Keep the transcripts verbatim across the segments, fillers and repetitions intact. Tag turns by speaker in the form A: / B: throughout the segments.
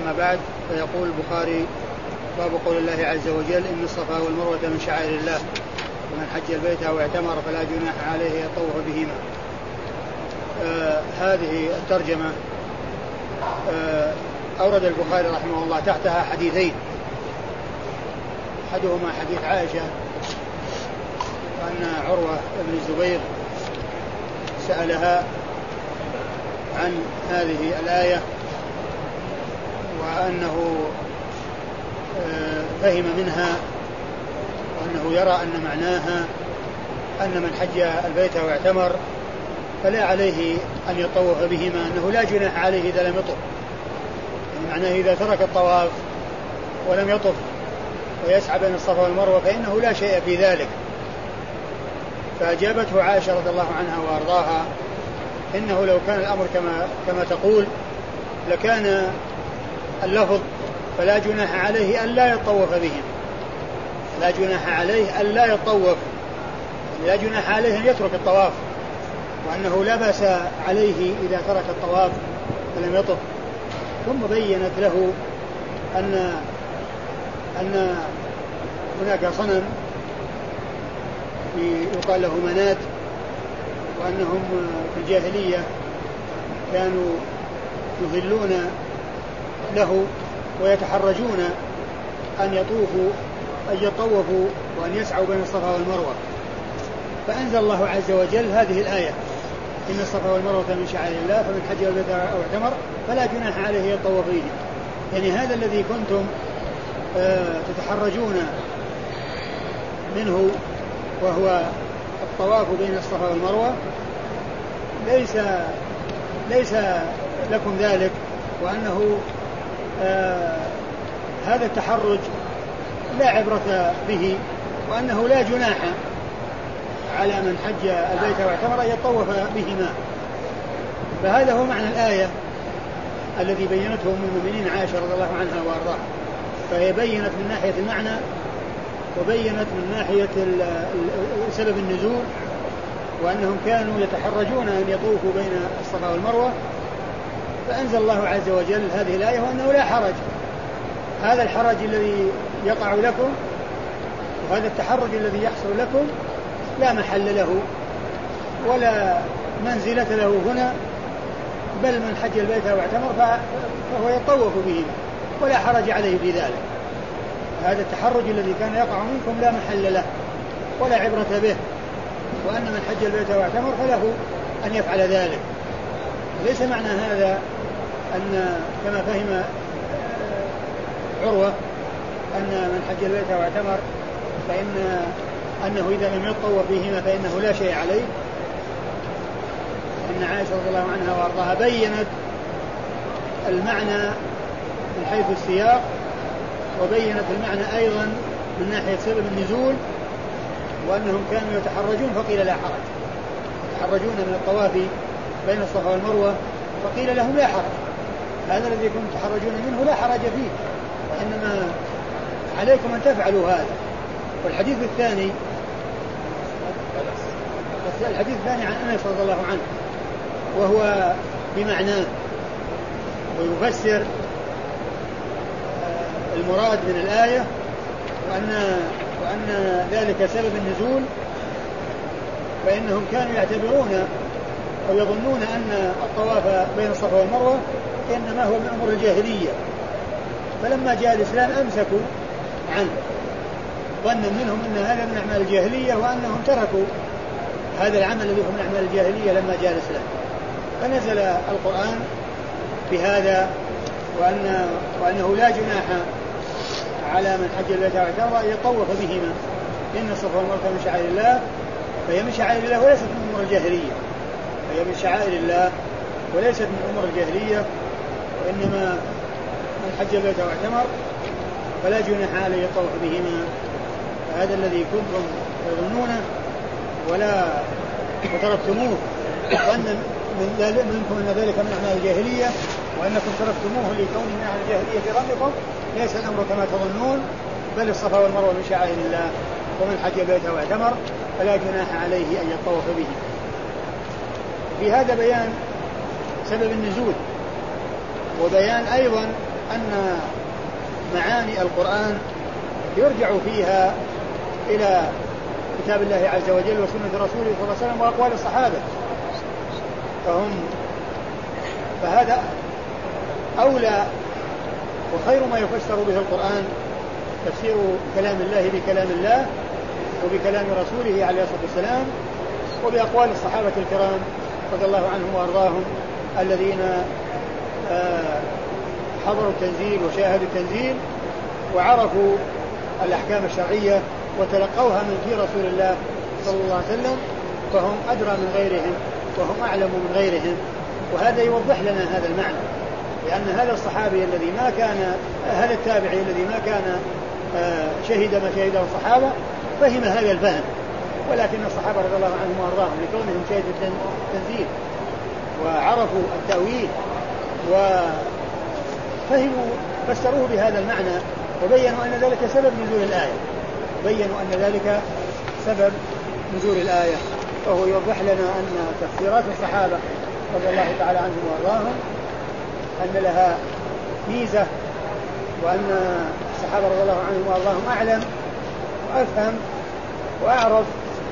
A: أما بعد، فيقول البخاري: باب قول الله عز وجل: إن الصفا والمروة من شعائر الله ومن حج البيت أو اعتمر فلا جناح عليه يطوف بهما. آه هذه الترجمة آه أورد البخاري رحمه الله تحتها حديثين، أحدهما حديث عائشة أن عروة بن الزبير سألها عن هذه الآية، وأنه فهم منها وأنه يرى أن معناها أن من حج البيت واعتمر فلا عليه أن يطوف بهما، أنه لا جناح عليه إذا لم يطف، يعني معناه إذا ترك الطواف ولم يطف ويسعى بين الصفا والمروة فإنه لا شيء في ذلك. فأجابته عائشة رضي الله عنها وأرضاها: إنه لو كان الأمر كما, كما تقول لكان اللفظ فلا جناح عليه أن لا يطوف بهم، لا جناح عليه أن لا يطوف، لا جناح عليه أن يترك الطواف، وأنه لا بأس عليه إذا ترك الطواف فلم يطف. ثم بينت له أن أن هناك صنم يقال له منات، وأنهم في الجاهلية كانوا يظلون له ويتحرجون أن يطوفوا أن يطوفوا وأن يسعوا بين الصفا والمروة، فأنزل الله عز وجل هذه الآية: إن الصفا والمروة من شعائر الله فمن حج البيت أو اعتمر فلا جناح عليه يطوف بهما. يعني هذا الذي كنتم آه تتحرجون منه وهو الطواف بين الصفا والمروة ليس ليس لكم ذلك، وأنه آه هذا التحرج لا عبرة به، وأنه لا جناح على من حج البيت واعتمر أن يطوف بهما. فهذا هو معنى الآية الذي بينته من المؤمنين عائشة رضي الله عنها وأرضاها، فهي بينت من ناحية المعنى وبينت من ناحية سبب النزول، وأنهم كانوا يتحرجون أن يطوفوا بين الصفا والمروة، فأنزل الله عز وجل هذه الآية وأنه لا حرج. هذا الحرج الذي يقع لكم وهذا التحرج الذي يحصل لكم لا محل له ولا منزلة له هنا، بل من حج البيت واعتمر فهو يطوف به ولا حرج عليه في ذلك. هذا التحرج الذي كان يقع منكم لا محل له ولا عبرة به، وأن من حج البيت واعتمر فله أن يفعل ذلك. ليس معنى هذا أن كما فهم عروة أن من حج البيت واعتمر فإن أنه إذا لم يطوف بهما فإنه لا شيء عليه. أن عائشة رضي الله عنها وأرضاها بينت المعنى من حيث السياق، وبينت المعنى أيضا من ناحية سبب النزول، وأنهم كانوا يتحرجون فقيل لا حرج، يتحرجون من الطواف بين الصفا والمروة فقيل لهم لا حرج. هذا الذي كنتم تحرجون منه لا حرج فيه، وإنما عليكم أن تفعلوا هذا. والحديث الثاني الحديث الثاني عن أنس رضي الله عنه، وهو بمعناه ويفسر المراد من الآية، وأن وأن ذلك سبب النزول، فإنهم كانوا يعتبرون أو يظنون أن الطواف بين الصفا والمروة إنما هو من أمور الجاهلية، فلما جاء الإسلام أمسكوا عنه ظنا منهم أن هذا من أعمال الجاهلية، وأنهم تركوا هذا العمل الذي هو من أعمال الجاهلية لما جاء الإسلام. فنزل القرآن بهذا، وأن وأنه لا جناح على من حج البيت واعتمر أن يطوف بهما، إن الصفا والمروة من شعائر الله فهي من شعائر الله وليست من أمور الجاهلية، فهي من شعائر الله وليست من أمور الجاهلية، وإنما من حج البيت واعتمر فلا جناح عليه يطوف بهما. هذا الذي كنتم تظنونه ولا وتركتموه ظنا منكم أن ذلك من أعمال الجاهلية، وأنكم تركتموه لكونه من أعمال الجاهلية في ظنكم، ليس الأمر كما تظنون، بل الصفا والمروة من شعائر الله، ومن حج البيت واعتمر فلا جناح عليه أن يطوف به. في هذا بيان سبب النزول، وبيان أيضا أن معاني القرآن يرجع فيها إلى كتاب الله عز وجل وسنة رسوله صلى الله عليه وسلم وأقوال الصحابة، فهم فهذا أولى وخير ما يفسر به القرآن تفسير كلام الله بكلام الله وبكلام رسوله عليه الصلاة والسلام وبأقوال الصحابة الكرام رضي الله عنهم وأرضاهم الذين حضروا التنزيل وشاهدوا التنزيل وعرفوا الأحكام الشرعية وتلقوها من في رسول الله صلى الله عليه وسلم، فهم أدرى من غيرهم وهم أعلم من غيرهم. وهذا يوضح لنا هذا المعنى، لأن هذا الصحابي الذي ما كان هذا التابعي الذي ما كان شهد ما شهده الصحابة فهم هذا الفهم، ولكن الصحابة رضي الله عنهم وأرضاهم لكونهم شهدوا التنزيل وعرفوا التأويل وفهموا فسروه بهذا المعنى وبينوا أن ذلك سبب نزول الآية بينوا أن ذلك سبب نزول الآية. فهو يوضح لنا أن تفسيرات الصحابة رضي الله تعالى عنهم وأرضاهم أن لها ميزة، وأن الصحابة رضي الله عنهم وأرضاهم أعلم وأفهم وأعرف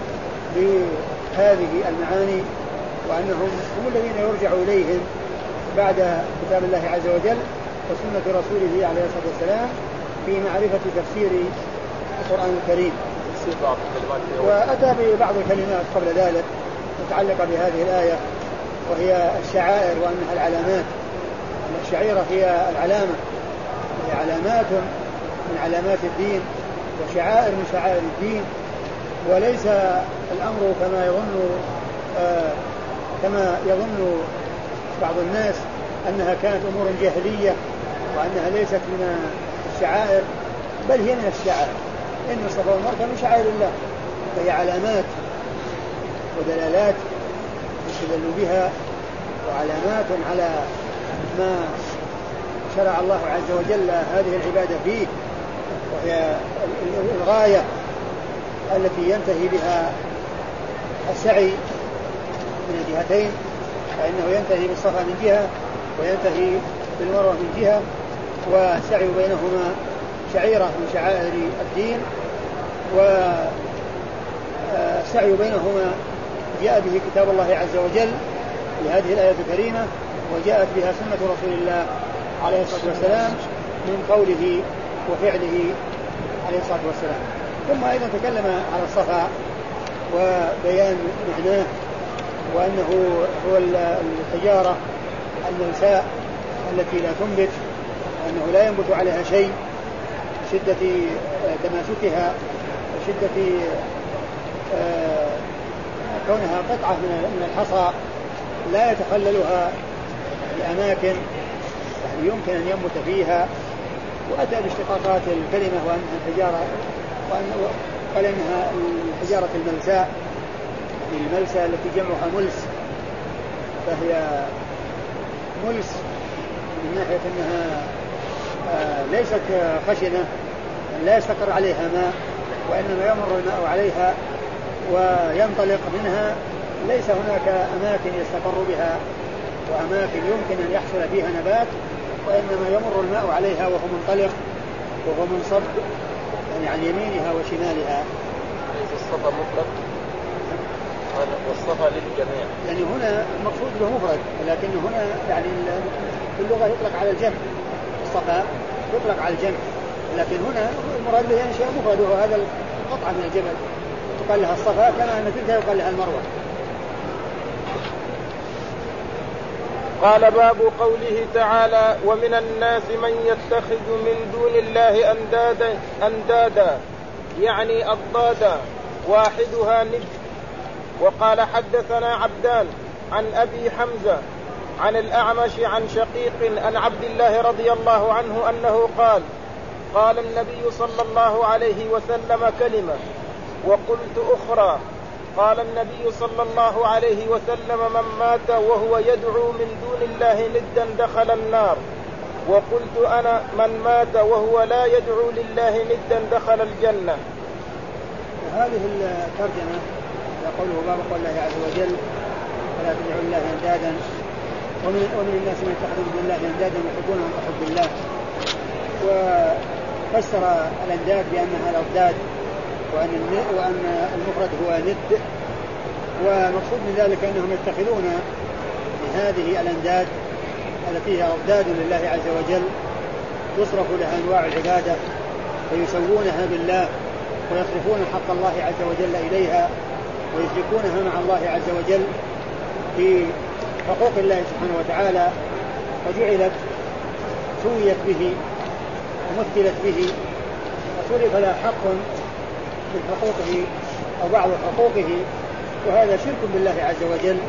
A: بهذه المعاني، وأنهم هم الذين يرجع إليهم بعد كتاب الله عز وجل وسنة رسوله عليه الصلاة والسلام في معرفة تفسير القرآن الكريم. وأتى ببعض الكلمات قبل ذلك متعلقة بهذه الآية وهي الشعائر وأنها العلامات. الشعيرة هي العلامة، هي علامات من علامات الدين وشعائر من شعائر الدين، وليس الأمر كما يظن آه كما يظن بعض الناس أنها كانت أمور جاهلية وأنها ليست من الشعائر، بل هي من الشعائر. إن الصفا والمروة من شعائر الله، فهي علامات ودلالات يستدل بها وعلامات على ما شرع الله عز وجل هذه العبادة فيه، وهي الغاية التي ينتهي بها السعي من الجهتين، فإنه ينتهي بالصفا من جهة وينتهي بالمروة من جهة، والسعي بينهما شعيرة من شعائر الدين، والسعي بينهما جاء به كتاب الله عز وجل لهذه الآية الكريمة، وجاءت بها سنة رسول الله عليه الصلاة والسلام من قوله وفعله عليه الصلاة والسلام. ثم أيضا تكلم على الصفا وبيان معناه، وأنه هو الحجارة الملساء التي لا تنبت، وأنه لا ينبت عليها شيء، شدة تماسكها وشدة كونها قطعة من الحصى لا يتخللها الأماكن يمكن أن ينبت فيها. وأتى باشتقاقات الكلمة وأنها الحجارة، وقال إنها الحجارة الملساء، الملساء التي جمعها ملس، فهي ملس من ناحية أنها ليست خشنة لا يستقر عليها ماء، وإنما يمر الماء عليها وينطلق منها، ليس هناك أماكن يستقر بها وأماكن يمكن أن يحصل فيها نبات، وإنما يمر الماء عليها وهو منطلق وهو منصب يعني عن يمينها وشمالها.
B: ليس الصفا مطلق والصفا للجميع،
A: يعني هنا المقصود به مفرد، ولكن هنا يعني في اللغة يطلق على الجمع، الصفا يطلق على الجمع، لكن هنا المراد به شيء مفرد وهو هذا القطعة من الجبل يقال لها الصفا، كما أن تلك يقال لها المروة.
B: قال باب قوله تعالى ومن الناس من يتخذ من دون الله أندادا, أندادا يعني أضدادا واحدها ند. وقال حدثنا عبدان عن أبي حمزة عن الأعمش عن شقيق عن عبد الله رضي الله عنه أنه قال قال النبي صلى الله عليه وسلم كلمة وقلت أخرى. قال النبي صلى الله عليه وسلم من مات وهو يدعو من دون الله ندا دخل النار. وقلت أنا من مات وهو لا يدعو لله ندا دخل الجنة.
A: هذه الترجمة يقوله باب قول الله عز وجل ولا تدعوا الله أندادا ومن, ومن الناس من يتخذ من الله أندادا يحبونهم كحب الله. وفسر الأنداد بأنها الأضداد وأن, وأن المفرد هو ند. ومقصود من ذلك أنهم يتخذون من هذه الأنداد التي هي أضداد لله عز وجل تصرف لها أنواع العبادة فيسوونها بالله ويصرفون حق الله عز وجل إليها ويشركونها مع الله عز وجل في حقوق الله سبحانه وتعالى وجعلت سويت به ومثلت به وصرف لها حق من حقوقه أو بعض حقوقه، وهذا شرك بالله عز وجل.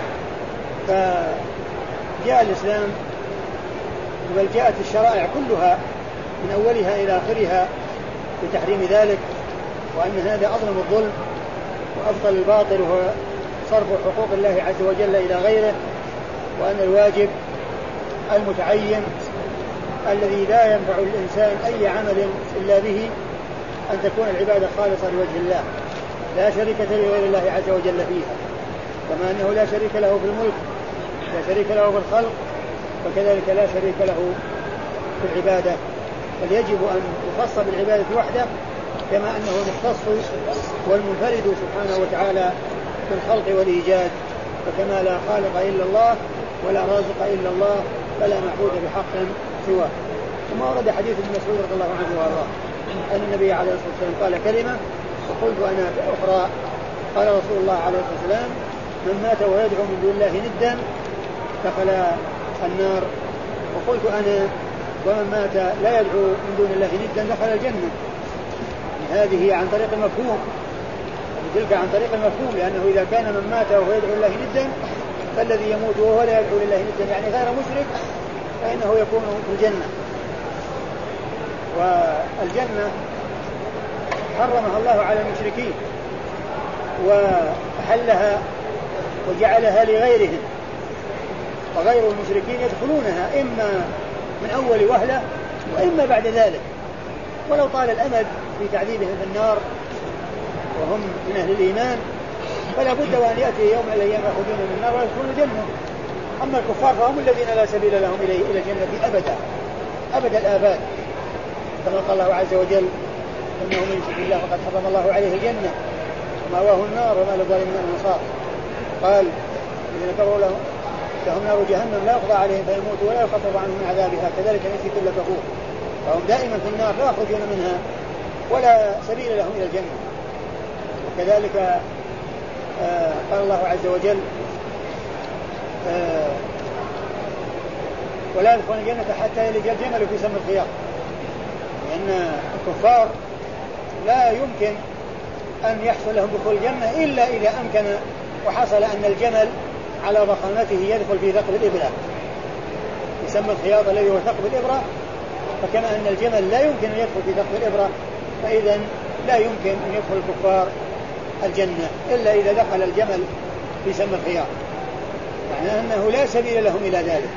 A: فجاء الإسلام بل جاءت الشرائع كلها من أولها إلى آخرها بتحريم ذلك، وأن هذا أظلم الظلم وأفضل الباطل هو صرف حقوق الله عز وجل إلى غيره، وأن الواجب المتعين الذي لا ينفع الإنسان أي عمل إلا به أن تكون العبادة خالصة لوجه الله لا شريك لغير الله عز وجل فيها، كما أنه لا شريك له في الملك لا شريك له في الخلق وكذلك لا شريك له في العبادة، بل يجب أن يخص بالعبادة وحده كما أنه المختص والمنفرد سبحانه وتعالى بالخلق والإيجاد، وكما لا خالق إلا الله ولا رازق إلا الله فلا معبود بحق سواه. ثم ورد حديث ابن مسعود رضي الله عنه وارضاه أن النبي عليه الصلاة والسلام قال كلمة وقلت أنا أخرى، قال رسول الله عليه الصلاة والسلام من مات ويدعو من دون الله ندا دخل النار، وقلت أنا ومن مات لا يدعو من دون الله ندا دخل الجنة. هذه عن طريق المفهوم وتلك عن طريق المفهوم، لأنه إذا كان من مات وهو يدعو الله ندا فالذي يموت وهو لا يدعو لله ندا يعني غير مشرك فإنه يكون في الجنة. والجنة حرمها الله على المشركين وأحلها وجعلها لغيرهم، وغير المشركين يدخلونها إما من أول وهلة وإما بعد ذلك، ولو طال الأمد في تعذيبهم في النار وهم من أهل الإيمان فلا بد وأن يأتي يوم من الأيام يخرجون من النار ويدخلون الجنة. أما الكفار فهم الذين لا سبيل لهم إلى الجنة أبدا أبدا الآباد، كما قال الله عز وجل إنه من يشرك الله فقد حرم الله عليه الجنة ومأواه النار وما للظالمين من أنصار. قال الذين كفروا لهم لهم نار جهنم لا يقضى عليهم فيموتوا ولا يخفف عنهم من عذابها كذلك نجزي كل كفور، فهم دائما في النار لا يخرجون منها ولا سبيل لهم إلى الجنة. وكذلك آه قال الله عز وجل آه ولا يدخلون الجنة حتى يلج الجمل في سم الخياط، لأن الكفار لا يمكن أن يحصل لهم دخول الجنة إلا إذا أمكن وحصل أن الجمل على ضخامته يدخل في ثقب الإبرة في سم الخياط الذي هو ثقب الإبرة، فكما أن الجمل لا يمكن أن يدخل في ثقب الإبرة فإذا لا يمكن أن يدخل الكفار الجنة إلا إذا دخل الجمل في سم الخياط، معناه أنه لا سبيل لهم إلى ذلك.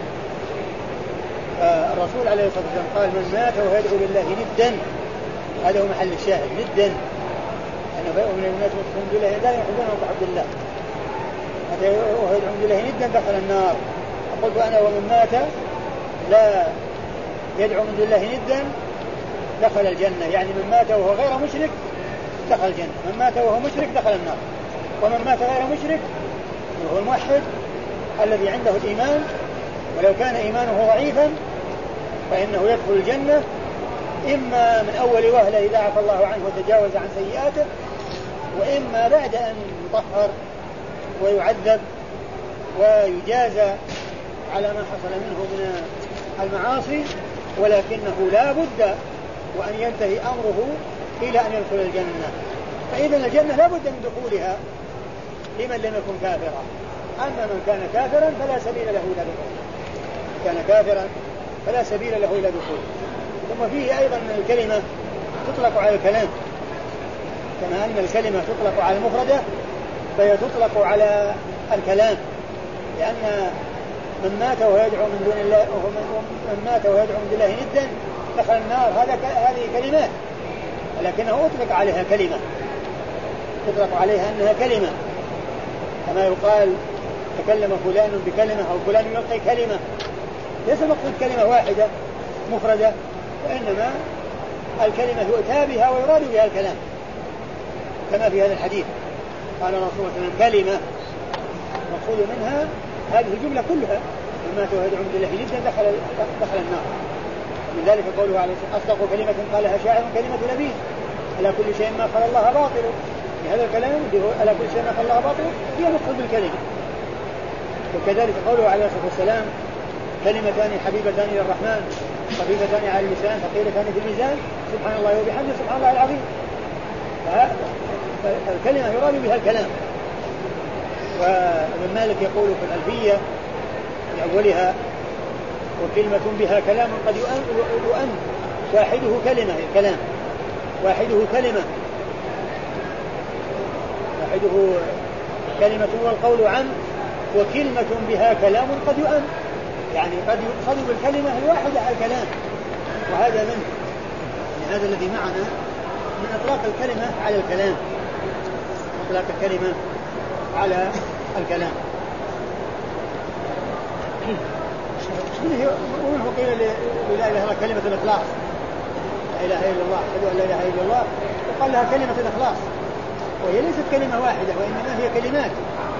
A: الرسول عليه الصلاة والسلام قال من مات وهو يدعو لله ندا، هذا هو محل الشاهد ندا، أنه من الناس من دون الله لا يحبونه كحب الله، وهو يدعو من الله ندا دخل النار. قلت أنا ومن مات لا يدعو من دون الله ندا دخل الجنة، يعني من مات وهو غير مشرك دخل الجنة، من مات وهو مشرك دخل النار، ومن مات غير مشرك وهو الموحد الذي عنده الإيمان ولو كان إيمانه ضعيفا فإنه يدخل الجنة إما من أول وهلة إذا عفى الله عنه وتجاوز عن سيئاته، وإما بعد أن يطهر ويعذب ويجازى على ما حصل منه من المعاصي، ولكنه لا بد وأن ينتهي أمره إلى أن يدخل الجنة. فإذا الجنة لا بد من دخولها لمن لم يكن كافرا، أما من كان كافرا فلا سبيل له إلى دخول، كان كافرا فلا سبيل له إلى دخول. ثم فيه أيضا من الكلمة تطلق على الكلام، كما أن الكلمة تطلق على المفردة فهي تطلق على الكلام، لأن من مات وهو يدعو من دون الله من مات وهو يدعو من دون الله ندا دخل النار، هذا هذه كلمات ولكنه أطلق عليها كلمة، تطلق عليها أنها كلمة، كما يقال تكلم فلان بكلمة أو فلان يلقي كلمة، ليس مقصود كلمة واحدة مفردة وإنما الكلمة يؤتى بها ويراد بها الكلام، كما في هذا الحديث قال رسول الله صلى الله عليه وسلم كلمة مقصود منها هذه الجملة كلها، وما توهد عمد الله جدا دخل, دخل النار. من ذلك قوله عليه أصدق كلمة قالها شاعر كلمة نبي على كل شيء ما خلا الله باطل. هذا الكلام على كل شيء ما خلا الله باطل هي مقصود بالكلمة. وكذلك قوله عليه الصلاة والسلام كلمتان حبيبتان إلى الرحمن خفيفتان على اللسان ثقيلتان في الميزان سبحان الله وبحمده سبحان الله العظيم. فالكلمة يراد بها الكلام. وابن مالك يقول في الألفية في أولها وكلمة بها كلام قد يؤن واحده كلمة الكلام واحده كلمة واحده كلمة والقول عن وكلمة بها كلام قد يؤن، يعني قد يقصد بالكلمة الواحدة على الكلام. وهذا منه يعني هذا الذي معنا من إطلاق الكلمة على الكلام، إطلاق الكلمة على الكلام. ومنه قيل لا إله إلا الله كلمة الإخلاص، لا إله إلا الله أشهد أن لا إله إلا الله، وقال لها كلمة الإخلاص، وهي ليست كلمة واحدة وإنما هي كلمات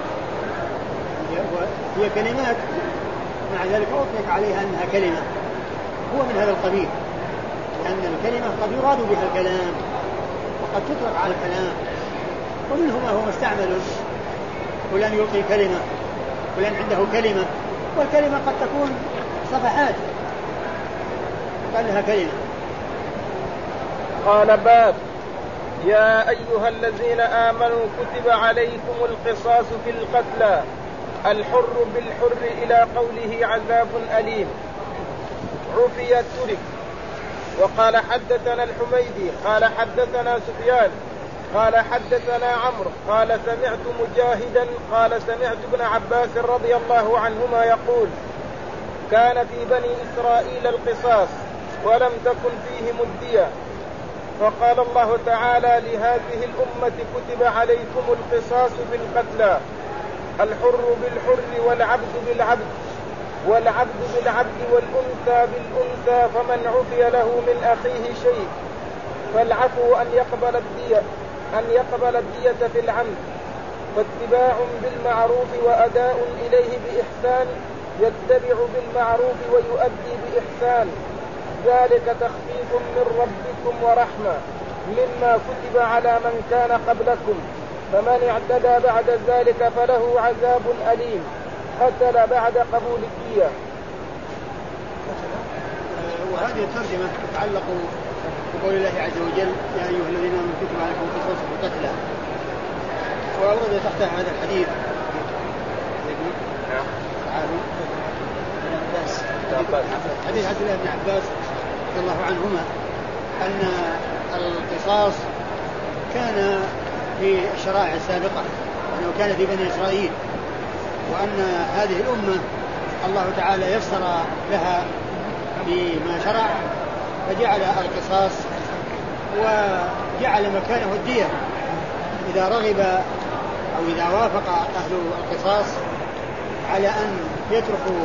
A: هي كلمات مع ذلك أطلق عليها أنها كلمة. هو من هذا القبيل، لأن الكلمة قد يراد بها الكلام وقد تطلق على الكلام، ومنه ما هو مستعمل، فلان يلقي كلمة، فلان عنده كلمة، والكلمة قد تكون صفحات قال لها كلمة.
B: قال باب يا أيها الذين آمنوا كتب عليكم القصاص في القتلى الحر بالحر إلى قوله عذاب أليم. عفي ترك. وقال حدثنا الحميدي قال حدثنا سفيان قال حدثنا عمرو قال سمعت مجاهدا قال سمعت ابن عباس رضي الله عنهما يقول كان في بني إسرائيل القصاص ولم تكن فيهم الدية، فقال الله تعالى لهذه الأمة كتب عليكم القصاص بالقتلى الحر بالحر والعبد بالعبد والعبد بالعبد والأنثى بالأنثى، فمن عفي له من أخيه شيء فالعفو أن يقبل الدية أن يقبل الدية في العمد، فاتباع بالمعروف وأداء إليه بإحسان يتبع بالمعروف ويؤدي بإحسان، ذلك تخفيف من ربكم ورحمة مما كتب على من كان قبلكم، فمن اعتدى بعد ذلك فله عذاب أليم. قتل بعد قبول الدية.
A: وهذه الترجمة تتعلق بقول الله عز وجل يا أيها الذين آمنوا كتب عليكم القصاص في القتلى، وأورد تحت هذا الحديث حديث عبد الله بن عباس رضي الله عنهما أن القصاص كان في الشرائع السابقة، أنه كان في بني إسرائيل، وأن هذه الأمة الله تعالى يسر لها بما شرع فجعل القصاص وجعل مكانه الدية إذا رغب أو إذا وافق أهل القصاص على أن يتركوا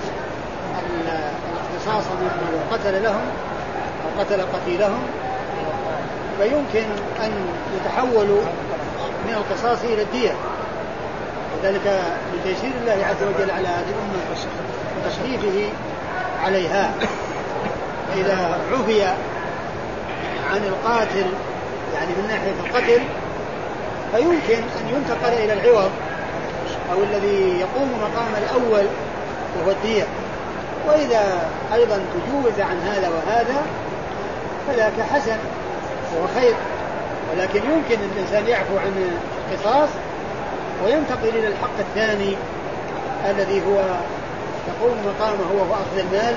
A: الاقتصاص من قتل لهم أو قتل قتيلهم، فيمكن أن يتحولوا من القصاص إلى الدية، وذلك لتيسير الله عز وجل على هذه الأمة وتشريفه عليها. فإذا عفي عن القاتل يعني من ناحية القتل فيمكن أن ينتقل إلى العوض أو الذي يقوم مقام الأول وهو الدية. وإذا أيضا تجوز عن هذا وهذا فذاك حسن وهو خير، ولكن يمكن أن الإنسان يعفو عن القصاص وينتقل إلى الحق الثاني الذي هو يقوم مقامه وهو أخذ المال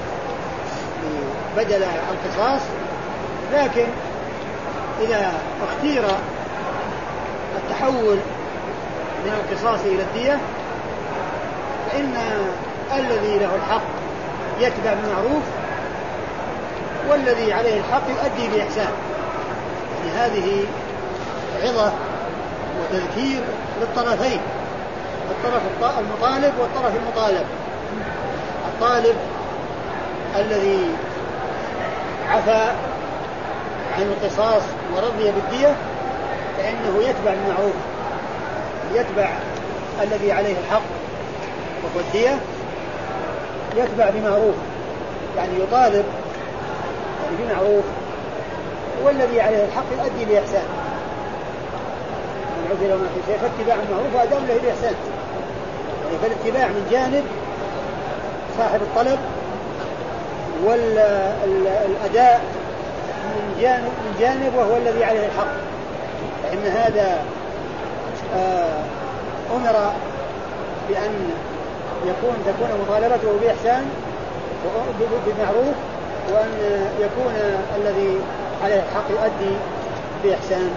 A: بدل القصاص. لكن إذا اختير التحول من القصاص إلى الدية فإن الذي له الحق يتبع بالمعروف والذي عليه الحق يؤدي بإحسان. يعني هذه عظة وتذكير للطرفين، الطرف المطالب والطرف المطالب. الطالب الذي عفا عن القصاص ورضي بالدية فإنه يتبع المعروف، يتبع الذي عليه الحق وهو الدية، يتبع بمعروف يعني يطالب يعني بمعروف، والذي عليه الحق يؤدي بإحسان. من عذر ما في شيء فاتباع المعروف وأداء له بإحسان. يعني فالاتباع من جانب صاحب الطلب، والأداء من جانب, من جانب وهو الذي عليه الحق، فإن هذا آه أمر بأن يكون تكون مطالبته بإحسان بالمعروف، وأن يكون الذي عليه الحق يؤدي بإحسان.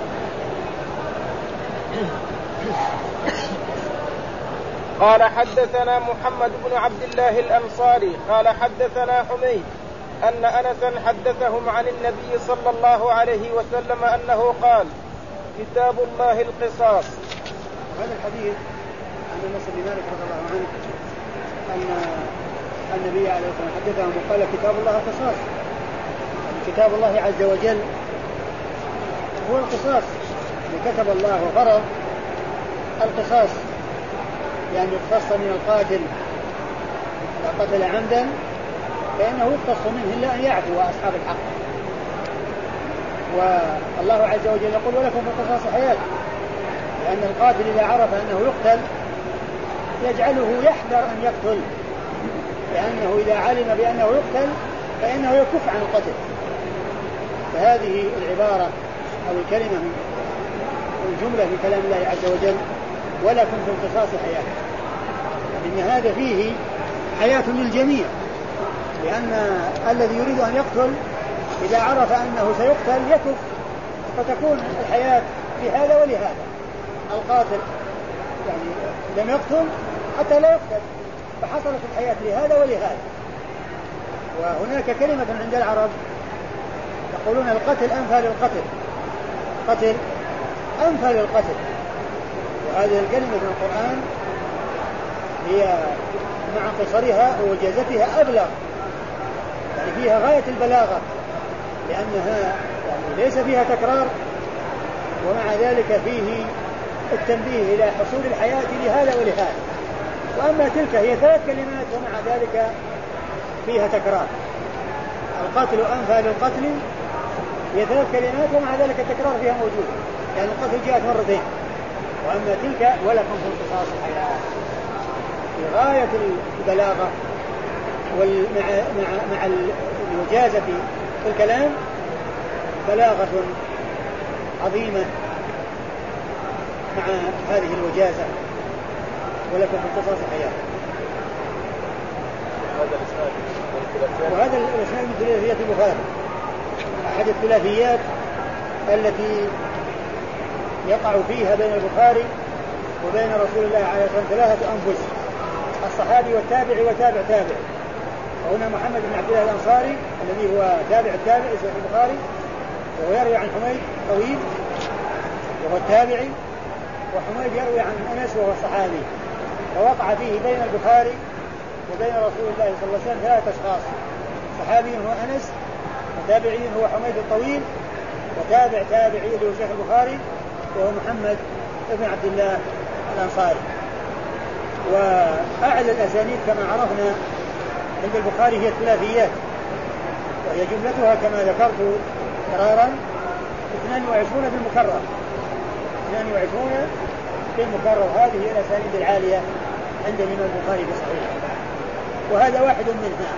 B: قال حدثنا محمد بن عبد الله الأنصاري قال حدثنا حميد أن أنسا حدثهم عن النبي صلى الله عليه وسلم أنه قال كتاب الله القصاص.
A: هذا الحديث عن أنس بن مالك رضي الله عنه أن النبي عليه الصلاة والسلام حدثهم وقال كتاب الله القصاص. كتاب الله عز وجل هو القصاص، كتب الله وفرض القصاص، يعني يقتص من القاتل إذا قتل عمدا فإنه يقتص منه إلا أن يعفو أصحاب الحق. والله عز وجل يقول ولكم في القصاص حياة، لأن القاتل إذا عرف أنه يقتل يجعله يحذر أن يقتل، لأنه إذا علم بأنه يقتل فإنه يكف عن القتل. فهذه العبارة أو الكلمة الجملة في كلام الله عز وجل ولكم في القصاص حياة، إن هذا فيه حياة للجميع، لأن الذي يريد أن يقتل إذا عرف أنه سيقتل يكف، فتكون الحياة في هذا ولهذا. القاتل يعني لم يقتل حتى لا يقتل، فحصلت الحياة لهذا ولهذا. وهناك كلمة عند العرب يقولون القتل أنفى للقتل، قتل أنفى للقتل، وهذه الكلمة في القرآن هي مع قصرها ووجازتها أبلغ، يعني فيها غاية البلاغة، لأنها يعني ليس فيها تكرار، ومع ذلك فيه التنبيه إلى حصول الحياة لهذا ولهذا. وأما تلك هي ثلاث كلمات ومع ذلك فيها تكرار. القتل أنفى للقتل هي ثلاث كلمات ومع ذلك التكرار فيها موجود، لأن يعني القتل جاءت مرتين. وأما تلك ولكم في القصاص حياة، في غاية البلاغة ومع مع مع الوجازة في الكلام بلاغة عظيمة مع هذه الوجازة، ولكم في القصاص حياة. وهذا الإسناد من ثلاثيات البخاري، أحد الثلاثيات التي يقع فيها بين البخاري وبين رسول الله عليه الصلاة والسلام ثلاثة أنفس، الصحابي والتابع وتابع تابع. وهنا محمد بن عبد الله الأنصاري الذي هو تابع التابع في البخاري، وهو يروي عن حميد طويل وهو التابعي، وحميد يروي عن أنس وهو الصحابي. فوقع فيه بين البخاري وبين رسول الله صلى الله عليه وسلم ثلاثة أشخاص، صحابي هو أنس، وتابعي هو حميد الطويل، وتابع تابعي اللي هو شيخ البخاري وهو محمد بن عبد الله الأنصاري. وأعلى الأسانيد كما عرفنا عند البخاري هي الثلاثيات، وهي جملتها كما ذكرت قرارا اثنان وعشرون في المكرر، اثنان وعشرون في المكرر. هذه هي الأسانيد العالية عند الإمام البخاري في صحيحه، وهذا واحد منها.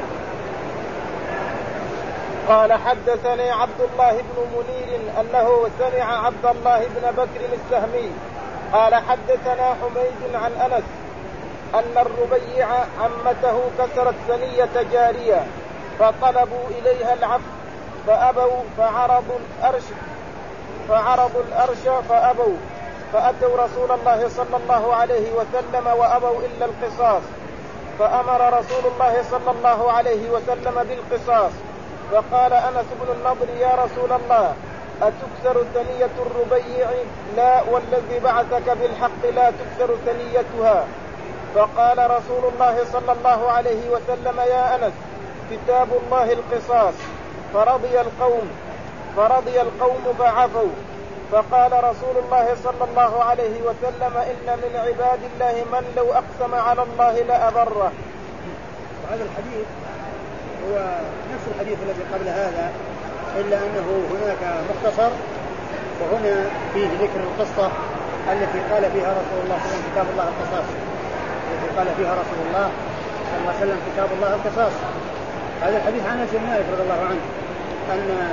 B: قال حدثني عبد الله بن منير أنه سمع عبد الله بن بكر السهمي قال حدثنا حميد عن أنس أن الربيع عمته كسرت ثنية جارية فطلبوا إليها العفو فأبوا فعرضوا الأرش فعرضوا الأرش فأبوا فأتوا رسول الله صلى الله عليه وسلم وأبوا إلا القصاص، فأمر رسول الله صلى الله عليه وسلم بالقصاص. فقال أنس بن النضر يا رسول الله أتكسر ثنية الربيع؟ لا والذي بعثك بالحق لا تكسر ثنيتها. فقال رسول الله صلى الله عليه وسلم يا أنس كتاب الله القصاص فرضي القوم فرضي القوم فعفوا. فقال رسول الله صلى الله عليه وسلم إن من عباد الله من لو أقسم على الله لأبره.
A: وهذا الحديث هو نفس الحديث الذي قبل هذا إلا أنه هناك مختصر، وهنا فيه ذكر القصة التي قال فيها رسول الله صلى الله عليه وسلم كتاب الله القصاص، التي قال فيها رسول الله صلى الله عليه وسلم كتاب الله القصاص. هذا الحديث عن أنس بن مالك رضي الله عنه أن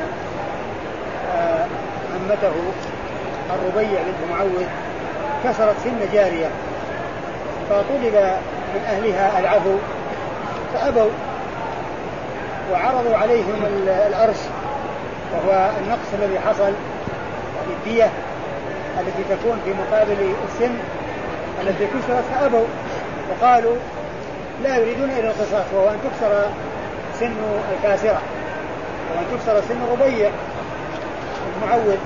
A: عمته الربيع بنت معوذ كسرت سن جارية، فطلب من أهلها العفو فأبوا، وعرضوا عليهم الأرش وهو النقص الذي حصل الدية التي تكون في مقابل السن التي كسرت، فأبوا وقالوا لا يريدون إلى القصاص، وهو أن تكسر سن الكاسرة وأن تكسر سن الربيع المعوذ.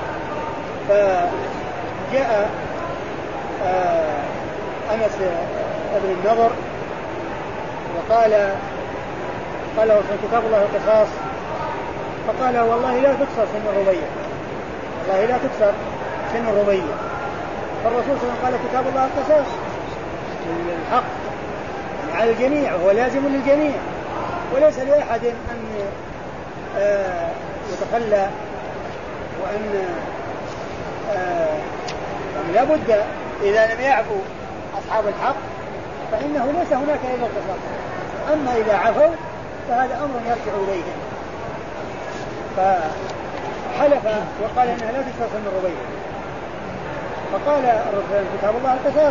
A: فجاء آه أنس بن النضر وقال قال رسول كتاب الله القصاص، فقال والله لا تكسر سن الربيع، والله لا تكسر سن الربيع. فالرسول صلى الله عليه وسلم قال كتاب الله القصاص الحق على الجميع وهو لازم للجميع، وليس لأحد أن آه يتخلى، وأن آه لا بد إذا لم يعفو أصحاب الحق فإنه ليس هناك إلا القصاص. أما إذا عفوا فهذا أمر يرجع إليهم. فحلف وقال إنها لا تكسر سن الربيع، فقال الرسول كتاب الله القصاص.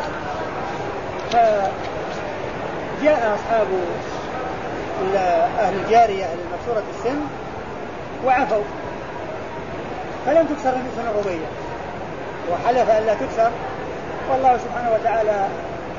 A: فجاء أصحاب أهل الجارية المكسورة السن وعفوا فلم تكسر سن الربيع، وحلف أن لا تكسر، والله سبحانه وتعالى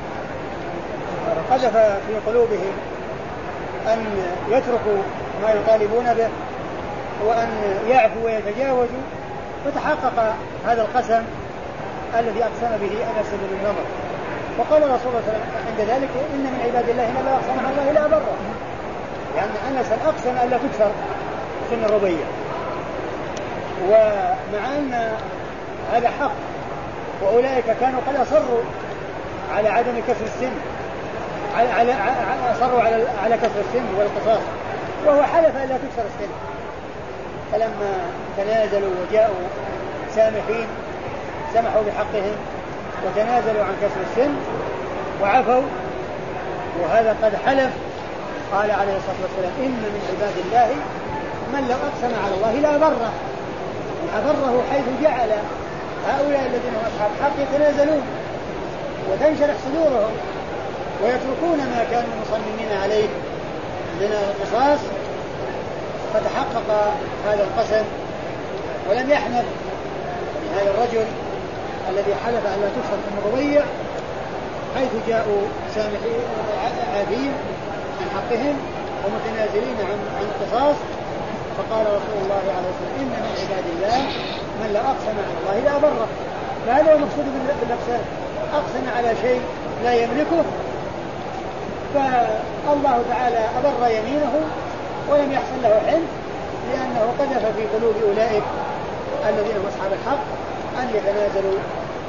A: قذف في قلوبهم أن يتركوا ما يطالبون به وأن يعفوا ويتجاوزوا، فتحقق هذا القسم الذي أقسم به أنس بن النضر. وقال رسول الله صلى الله عليه وسلم عند ذلك إن من عباد الله من لا أقسم على الله لا بره، لأن أنس أقسم أن لا تكسر سن الربيع، ومع أن هذا حق وأولئك كانوا قد أصروا على عدم كسر السن، على على أصروا على على كسر السن والقصاص، وهو حلف أن لا تكسر السن. فلما تنازلوا وجاءوا سامحين سمحوا بحقهم وتنازلوا عن كسر السن وعفوا، وهذا قد حلف. قال عليه الصلاة والسلام إن من عباد الله من لو أقسم على الله لا بره، أبره حيث جعل هؤلاء الذين هم أصحاب الحق يتنازلون وتنشرح صدورهم ويتركون ما كانوا مصممين عليه من القصاص. فتحقق هذا القسم ولم يحنث هذا الرجل الذي حلف أن لا تكسر سن الربيع حيث جاءوا سامحين عافين عن حقهم ومتنازلين عن عن القصاص. فقال رسول الله عليه وسلم إن من عباد الله من لا أقسم على الله لا بره. فهذا هو المقصود بالأقسام، أقسم على شيء لا يملكه فالله تعالى أبر يمينه ولم يحصل له حنث، لأنه قذف في قلوب أولئك الذين هم أصحاب الحق أن يتنازلوا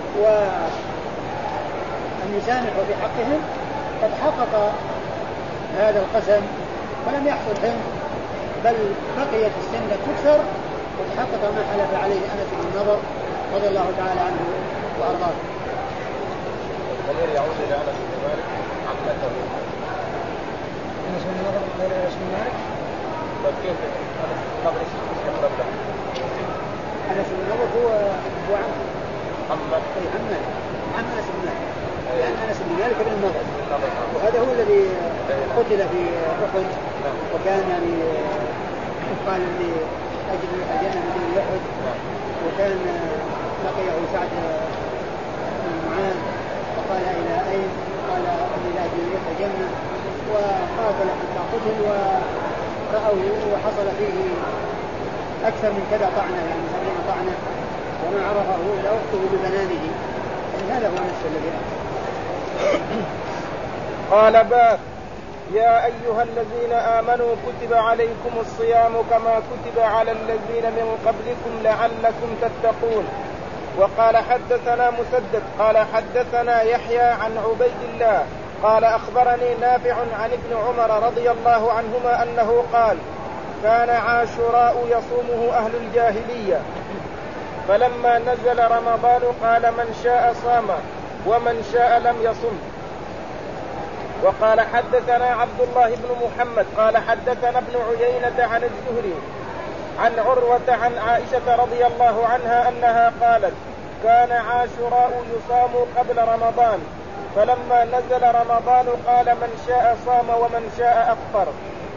A: وأن يسامحوا في حقهم. فتحقق هذا القسم ولم يحصل حنث، بل بقيت السنة تكسر وتحقق ما حلف عليه أنس بن النضر رضي الله تعالى عنه وأرضاه.
B: الضمير يعود إلى أنس بن مالك عمته.
A: أنس بن النضر غير أنس بن مالك.
B: طيب كيف أنس قبل استقرب له؟
A: أنس بن النضر هو هو عم
B: عمه
A: عم عم أنس بن مالك، لأن أنس بن مالك بن النضر، وهذا هو الذي قتل في أحد، وكان يعني قال لي أجل أجل من أحد، وكان لقيه سعد بن معاذ فقال إلى أين؟ قال أني لأجل الجنة، وقاتل حتى قتل ورأوه وحصل فيه أكثر من كذا طعنة، يعني سبعين طعنة، وما عرفه إلا أخته ببنانه. يعني هذا هو نفس الذي أخذ.
B: قال باب يا أيها الذين آمنوا كتب عليكم الصيام كما كتب على الذين من قبلكم لعلكم تتقون. وقال حدثنا مسدد قال حدثنا يحيى عن عبيد الله قال أخبرني نافع عن ابن عمر رضي الله عنهما أنه قال كان عاشوراء يصومه أهل الجاهلية، فلما نزل رمضان قال من شاء صام ومن شاء لم يصم. وقال حدثنا عبد الله بن محمد قال حدثنا ابن عيينة عن الزهري عن عروة عن عائشة رضي الله عنها أنها قالت كان عاشوراء يصام قبل رمضان، فلما نزل رمضان قال من شاء صام ومن شاء أفطر.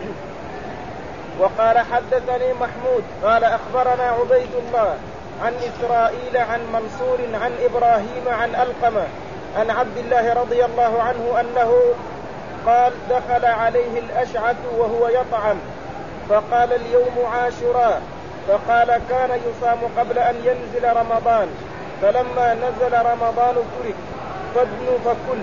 B: وقال حدثني محمود قال أخبرنا عبيد الله عن إسرائيل عن منصور عن إبراهيم عن ألقمة عن عبد الله رضي الله عنه أنه قال دخل عليه الأشعث وهو يطعم فقال اليوم عاشوراء، فقال كان يصام قبل أن ينزل رمضان، فلما نزل رمضان ترك فادنوا فكل.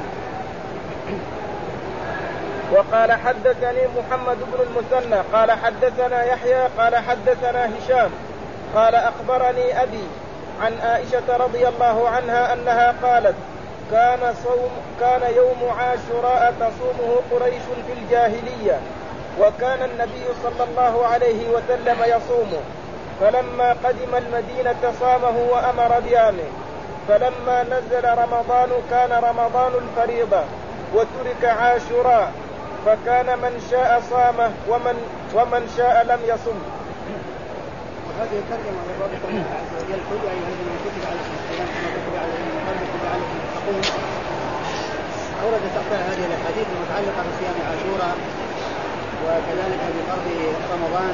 B: وقال حدثني محمد بن المثنى قال حدثنا يحيى قال حدثنا هشام قال أخبرني أبي عن عائشة رضي الله عنها أنها قالت كان صوم كان يوم عاشوراء تصومه قريش في الجاهلية، وكان النبي صلى الله عليه وسلم يصومه، فلما قدم المدينة صامه وأمر بيامه، فلما نزل رمضان كان رمضان الفريضة وترك عاشوراء، فكان من شاء صامه ومن ومن شاء لم يصم.
A: وهذه الترجمة من رب الله عز وجل قل يا أيها الذين كتب عليكم الصيام كما كتب على الذين من قبلكم لعلكم تتقون. أورد تحتها هذه الأحاديث المتعلقة بصيام عاشوراء وكذلك بفرض رمضان،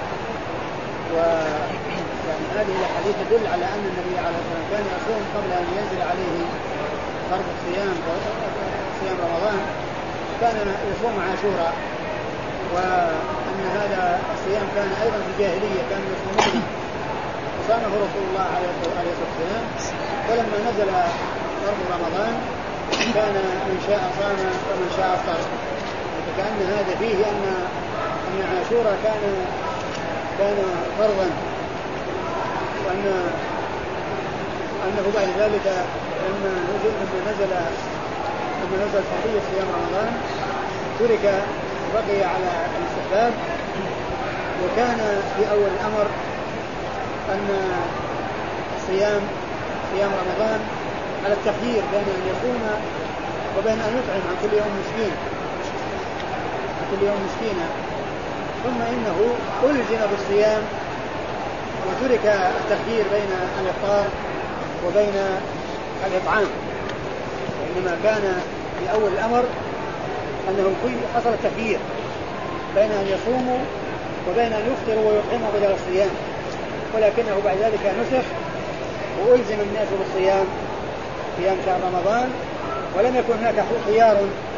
A: ويعني هذه الأحاديث تدل على أن النبي عليه الصلاة والسلام كان يصوم قبل أن ينزل عليه فرض الصيام صيام رمضان، كان يصوم عاشوراء، وأن هذا الصيام كان أيضا في الجاهلية كان يصومونه، وصامه رسول الله عليه الصلاة والسلام، ولما نزل فرض رمضان كان من شاء صام ومن شاء أفطر. فكأن هذا فيه أن أن عاشوراء كان كان فرضا، وأن أنه بعد ذلك لما نزل لما نزل لما نزل فرضية صيام رمضان ترك وبقي على الاستحباب. وكان في أول الأمر أن صيام صيام رمضان على التخيير بين أن يصوم وبين أن يطعم عن كل يوم مسكين عن كل يوم مسكينا، ثم إنه ألزم بالصيام وترك التخيير بين الإفطار وبين الإطعام، وإنما كان في أول الأمر أنه حصل التخيير بين أن يصوموا وبين أن يفطروا ويطعموا بدل الصيام، ولكنه بعد ذلك نسخ وألزم الناس بالصيام صيام شهر رمضان، ولم يكن هناك خيار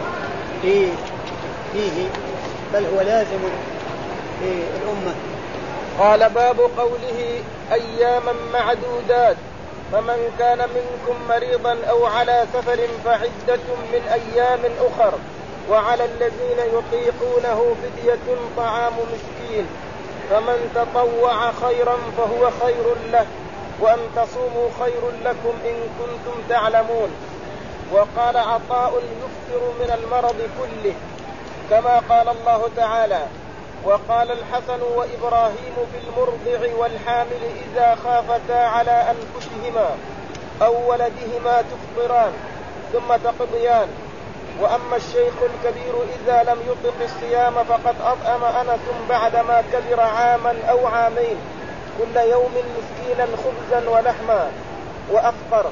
A: فيه بل هو لازم للأمة.
B: قال باب قوله أياما معدودات، فمن كان منكم مريضا أو على سفر فعدة من أيام أخر، وعلى الذين يطيقونه فدية طعام مسكين، فمن تطوع خيرا فهو خير له، وأن تصوموا خير لكم إن كنتم تعلمون. وقال عطاء يكثر من المرض كله، كما قال الله تعالى وقال الحسن وإبراهيم في المرضع والحامل إذا خافتا على أنفسهما أو ولدهما تفطران ثم تقضيان. وأما الشيخ الكبير إذا لم يطق الصيام فقد أطعم أنس بعدما كبر عاما أو عامين كل يوم مسكينا خبزا ولحما وأفطر.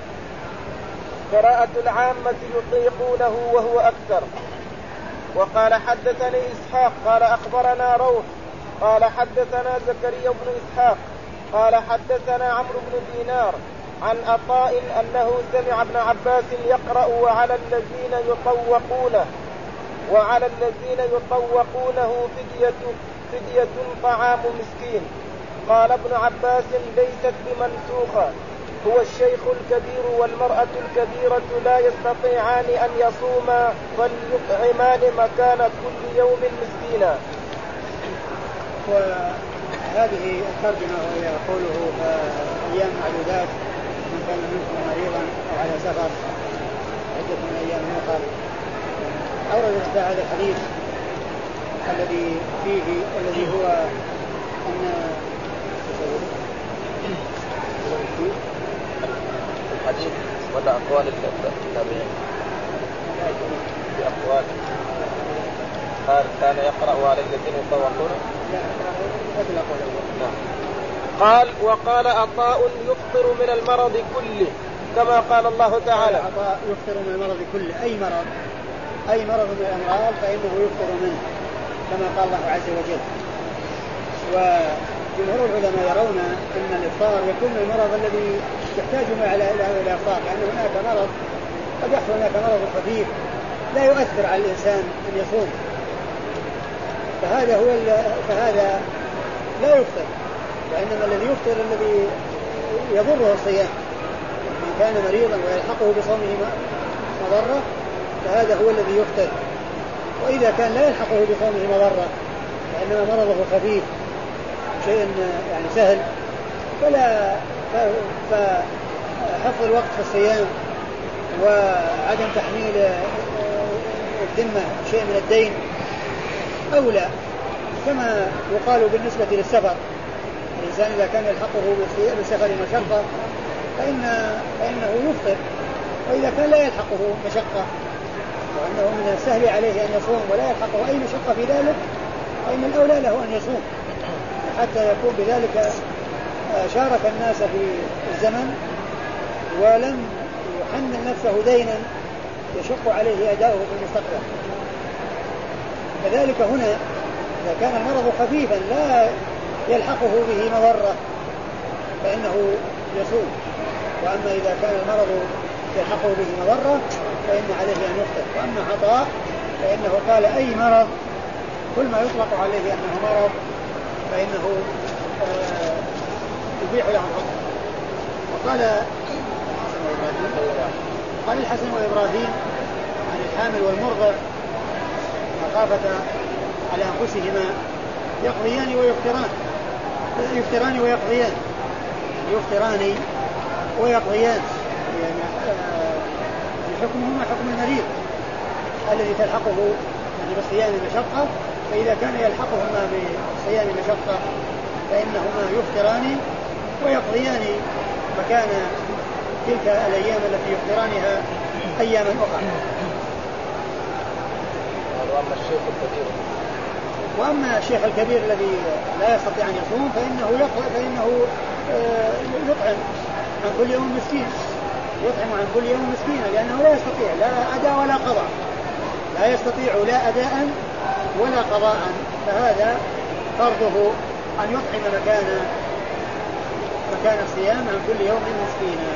B: قراءة العامة يطيقونه وهو أكثر. وقال حدثني إسحاق قال أخبرنا روح قال حدثنا زكريا بن إسحاق قال حدثنا عمرو بن دينار عن عطاء أنه سمع ابن عباس يقرأ وعلى الذين يطوقونه وعلى الذين يطوقونه فدية, فدية طعام مسكين. قال ابن عباس ليست بمنسوخة، هو الشيخ الكبير والمرأة الكبيرة لا يستطيعان أن يصوما فليطعمان مكان كل يوم مسكينا.
A: وهذه الترجمة وهي قوله أيام معدودات من كان منكم مريضا أو على سفر عدة من أيام أخرى. أورد في هذا الحديث الذي فيه الذي هو أن
B: الحديث ولا أقوال التابعين في أقوال قال كان يقرأ على الذين يطوقون. قال وقال عطاء يفطر من المرض كله كما قال الله تعالى.
A: عطاء يفطر من المرض كله أي مرض أي مرض من الأمراض فإنه يفطر منه كما قال الله عز وجل. وجمهور العلماء يرون أن الإفطار يكون المرض الذي يحتاج على الإفطار لأن هناك مرض قد يحصل هناك مرض خفيف لا يؤثر على الإنسان أن يصوم فهذا هو فهذا لا يفطر وإنما الذي يفطر الذي يضره الصيام من كان مريضا ويلحقه بصومه مضرة فهذا هو الذي يفطر وإذا كان لا يلحقه بصومه مضرة وإنما مرضه خفيف شيء يعني سهل فلا فحفظ الوقت في الصيام وعدم تحميل الذمة شيء من الدين أولى كما يقال بالنسبة للسفر الإنسان إذا كان يلحقه بالسفر مشقة فإن فإنه يفطر وإذا كان لا يلحقه مشقة وأنه من السهل عليه أن يصوم ولا يلحقه أي مشقة في ذلك فإن الأولى له أن يصوم حتى يكون بذلك شارك الناس في الزمن ولم يحمل نفسه دينا يشق عليه أداؤه في المستقبل. كذلك هنا إذا كان المرض خفيفا لا يلحقه به مضرة فإنه يصوم وأما إذا كان المرض يلحقه به مضرة فإن عليه أن يفطر. وأما عطاء فإنه قال أي مرض كل ما يطلق عليه أنه مرض فإنه آه يبيح له الفطر. وقال قال الحسن وإبراهيم عن الحامل والمرضع مخافة على أنفسهما يقضيان ويفطران يفطران ويقضيان يفطران ويقضيان يعني حكمهما حكم المريض الذي تلحقه يعني بالصيام مشقة فإذا كان يلحقهما بالصيام مشقة فإنهما يفطران ويقضيان مكان تلك الأيام التي يفطرانها أياما أخرى.
B: وأما الشيخ الكبير
A: وأما الشيخ الكبير الذي لا يستطيع أن يصوم فإنه يقضي فإنه يطعم عن كل يوم مسكين يطعم عن كل يوم مسكينا لأنه لا يستطيع لا أداء ولا قضاء لا يستطيع لا أداء ولا قضاء فهذا فرضه أن يطعم مكان مكان الصيام عن كل يوم مسكينا.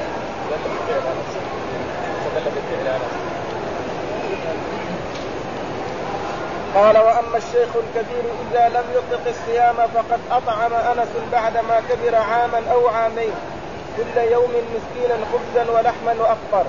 B: قال وأما الشيخ الكبير إذا لم يطق الصيام فقد أطعم أنس بعدما كبر عاما أو عامين كل يوم مسكينا خبزا ولحما وأفطر.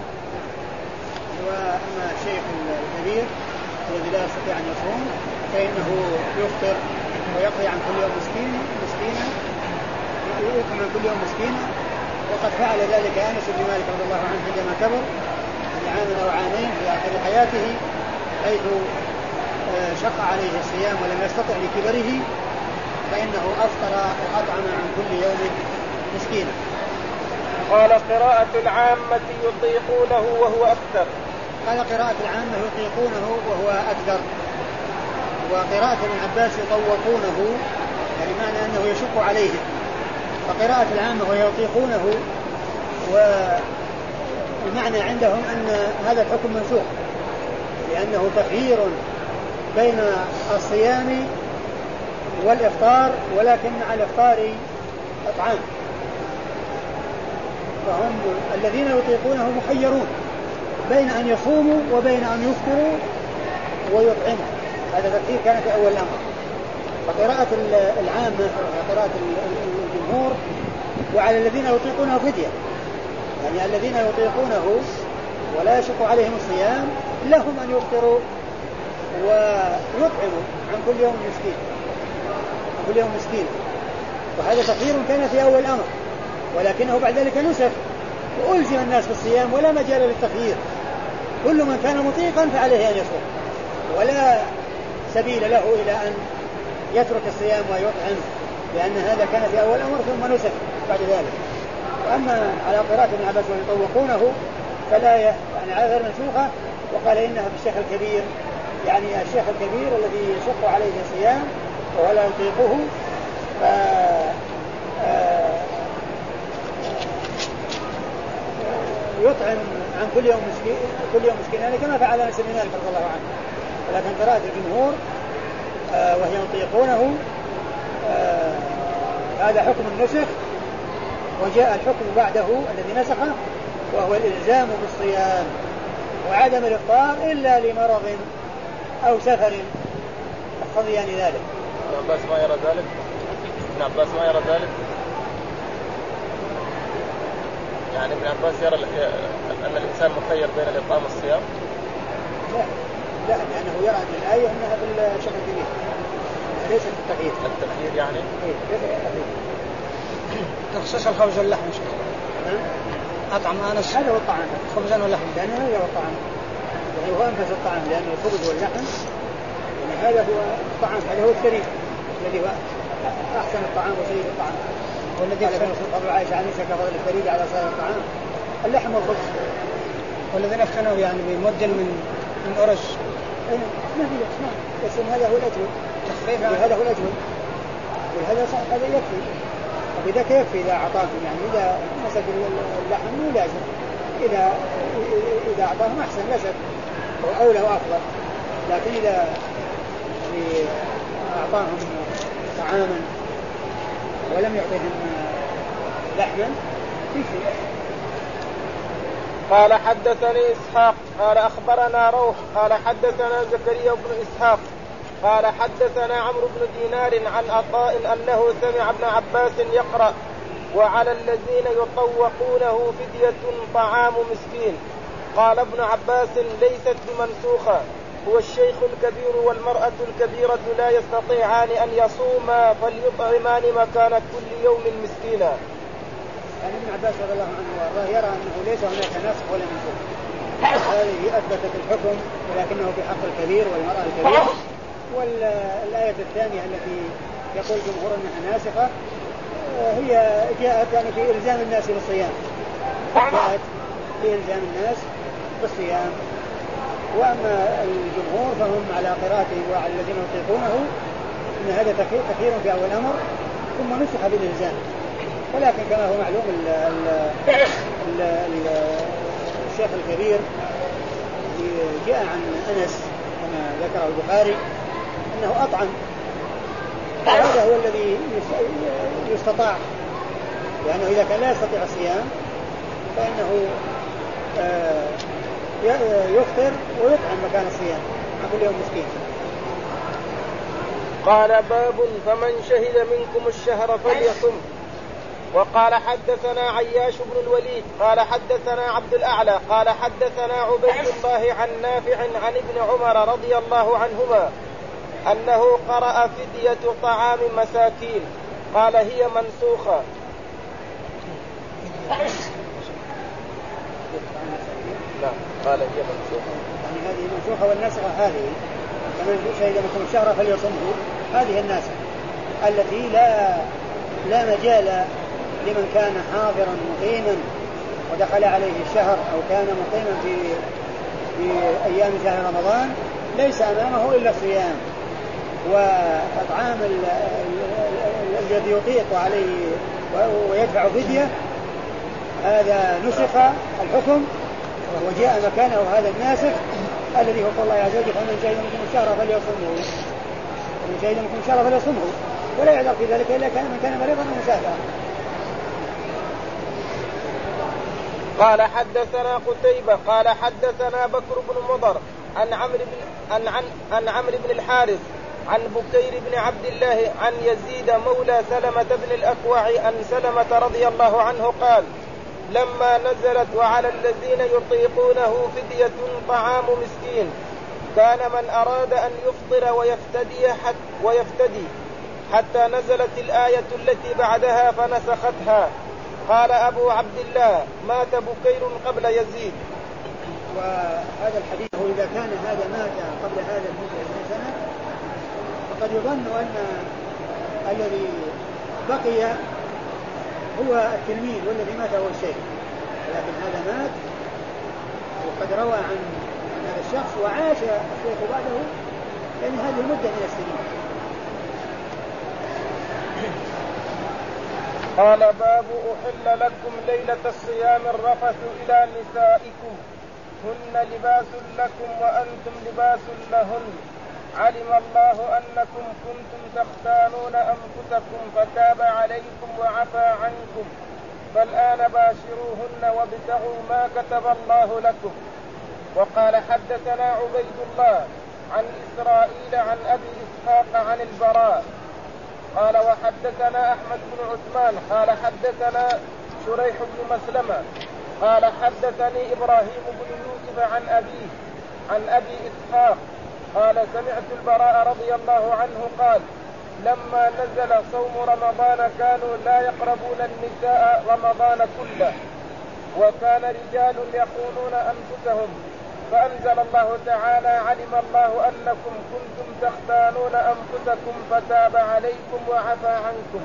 A: وأما الشيخ الكبير الذي لا يستطيع أن يصوم فإنه يفطر ويقضي عن كل يوم مسكين مسكينا يطعم عن كل يوم مسكينا وقد فعل ذلك أنس بن مالك رضي الله عنه عندما كبر عام أو عامين في آخر حياته حيث شق عليه الصيام ولم يستطع لكبره فإنه أفطر وأطعم عن كل يوم مسكينا.
B: قال قراءة العامة يطيقونه وهو أكثر.
A: قال قراءة العامة يطيقونه وهو أكثر وقراءة ابن عباس يطوقونه يعني معنى أنه يشق عليهم فقراءة العامة ويطيقونه والمعنى عندهم أن هذا الحكم منسوخ لأنه تخيير بين الصيام والإفطار ولكن مع الإفطار إطعام فهم الذين يطيقونه مخيرون بين أن يصوموا وبين أن يفطروا ويطعموا هذا تفسير كان في أول الأمر. فقراءة العامة وقراءة الجمهور وعلى الذين يطيقونه فدية، يعني الذين يطيقونه ولا يشق عليهم الصيام لهم أن يفطروا ويطعموا عن كل يوم مسكين، عن كل يوم مسكين. وهذا تخيير كان في أول الأمر، ولكنه بعد ذلك نسخ وألزم الناس بالصيام ولا مجال للتخيير. كل من كان مطيقا فعليه أن يصوم، ولا سبيل له إلى أن يترك الصيام ويطعم، لأن هذا كان في أول الأمر ثم نسخ بعد ذلك. وأما على قراءة ابن عباس ويطوقونه فلا يعني على غير منسوخة، وقال إنها في الشيخ الكبير، يعني الشيخ الكبير الذي يشق عليه الصيام ولا يطيقه ف يطعم عن كل يوم مسكين، كل يوم مسكين، يعني كما فعل انس بن مالك رضي الله عنه. ولكن قراءة الجمهور آه وهي يطيقونه آه هذا حكم النسخ، وجاء الحكم بعده الذي نسخه وهو الإلزام بالصيام وعدم الإفطار إلا لمرض أو سفر يقتضيان ذلك.
B: ابن عباس ما يرى ذلك؟ ابن عباس ما يرى ذلك؟ يعني ابن عباس يرى أن الإنسان مخير بين الإطعام والصيام؟
A: لا لا، لأنه يرى أن الآية أنها بالشكل الكبير ليست التخيير.
B: التخيير يعني؟
A: إيه ليس التخيير.
C: تخصيص الخبز واللحم شيخ. أطعم أنس
A: هذا هو الطعام،
C: خبزا واللحم،
A: لأن هذا هو الطعام، يعني هو أنفس الطعام، لأن الخبز واللحم يعني هذا هو الطعام، هذا هو الثري الذي هو أحسن الطعام وسيد الطعام، والذي قال قبل عائشة عن نساء كفضل الثريد على سائر الطعام اللحم والخبز.
C: والذين افتنوا يعني بمد من من أرش
A: ما في لحم، بس هذا هو الأجود، هذا هو الأجود، وهذا هذا يكفي، وبذاك يكفي إذا أعطاهم، يعني إذا مسك اللحم مو لازم، إذا إذا أعطاهم أحسن لا شك وأولى وأفضل، لكن إذا أعطاهم طعاما ولم يعطيهم لحما يكفي.
B: قال حدثني إسحاق قال أخبرنا روح قال حدثنا زكريا بن إسحاق قال حدثنا عمرو بن دينار عن عطاء أنه سمع ابن عباس يقرأ وعلى الذين يطوقونه فدية طعام مسكين. قال ابن عباس ليست بمنسوخة، هو الشيخ الكبير والمرأة الكبيرة لا يستطيعان أن يصوما فليطعمان مكان كل يوم مسكينا.
A: يعني ابن عباس رضي الله عنه وارضاه يرى أنه ليس هناك نسخ ولا منسوخ، هذه أثبتت الحكم ولكنه في حق الكبير والمرأة الكبيرة. والآية الثانية التي يقول الجمهور أنها ناسخة هي جاءت يعني في إلزام الناس بالصيام، جاءت في إلزام الناس بالصيام. وأما الجمهور فهم على قراءته وعلى الذين يطيقونه أن هذا تخيير في أول الأمر ثم نسخ بالإلزام. ولكن كما هو معلوم ال ال ال ال الشيخ الكبير جاء عن أنس كما ذكره البخاري أنه أطعم، وهذا هو الذي يستطاع، لأنه إذا كان لا يستطيع الصيام فإنه يفطر ويطعم مكان الصيام عن كل يوم مسكين.
B: قال باب فمن شهد منكم الشهر فليصم. وقال حدثنا عياش بن الوليد قال حدثنا عبد الأعلى قال حدثنا عبيد الله عن نافع عن ابن عمر رضي الله عنهما أنه قرأ فدية طعام مساكين قال هي منسوخة. لا قال هي منسوخة،
A: يعني هذه منسوخة والناسخة هذه فمن شهد منكم الشهر فليصمه، هذه الناسخة التي لا لا مجال لمن كان حاضرا مقيما ودخل عليه الشهر أو كان مقيما في في أيام شهر رمضان ليس أمامه إلا الصيام وأطعام الذي يطيق عليه ويدفع فدية. هذا نسخ الحكم وجاء مكانه هذا الناسخ الذي هو الله عز وجل فمن شهد منكم الشهر فليصمه، ومن شهد منكم الشهر فليصمه، ولا يعذر في ذلك إلا كان من كان مريضا أو مسافرا.
B: قال حدثنا قتيبة قال حدثنا بكر بن مضر عن عمرو بن عن عن عن عمرو بن الحارث عن بكير بن عبد الله عن يزيد مولى سلمة بن الأكوع أن سلمة رضي الله عنه قال لما نزلت وعلى الذين يطيقونه فدية طعام مسكين كان من أراد أن يفطر ويفتدي حتى, ويفتدي حتى نزلت الآية التي بعدها فنسختها. قال أبو عبد الله مات بكير قبل يزيد.
A: وهذا الحديث إذا كان هذا مات قبل هذا المدة سنة فقد يظن أن الذي بقي هو التلميذ والذي مات هو الشيخ، لكن هذا مات وقد روى عن هذا الشخص وعاش الشيخ بعده لأن هذه المدة من السنين.
B: قال باب أحل لكم ليلة الصيام الرفث إلى نسائكم هن لباس لكم وأنتم لباس لهن علم الله أنكم كنتم تختانون أنفسكم فتاب عليكم وعفى عنكم فالآن باشروهن وابتغوا ما كتب الله لكم. وقال حدثنا عبيد الله عن إسرائيل عن أبي إسحاق عن البراء قال وحدثنا أحمد بن عثمان قال حدثنا شريح بن مسلمة قال حدثني إبراهيم بن يوسف عن أبيه عن أبي إسحاق قال سمعت البراء رضي الله عنه قال لما نزل صوم رمضان كانوا لا يقربون النساء رمضان كله وكان رجال يخونون أنفسهم فأنزل الله تعالى علم الله أنكم كنتم تختانون أنفسكم فتاب عليكم وعفى عنكم.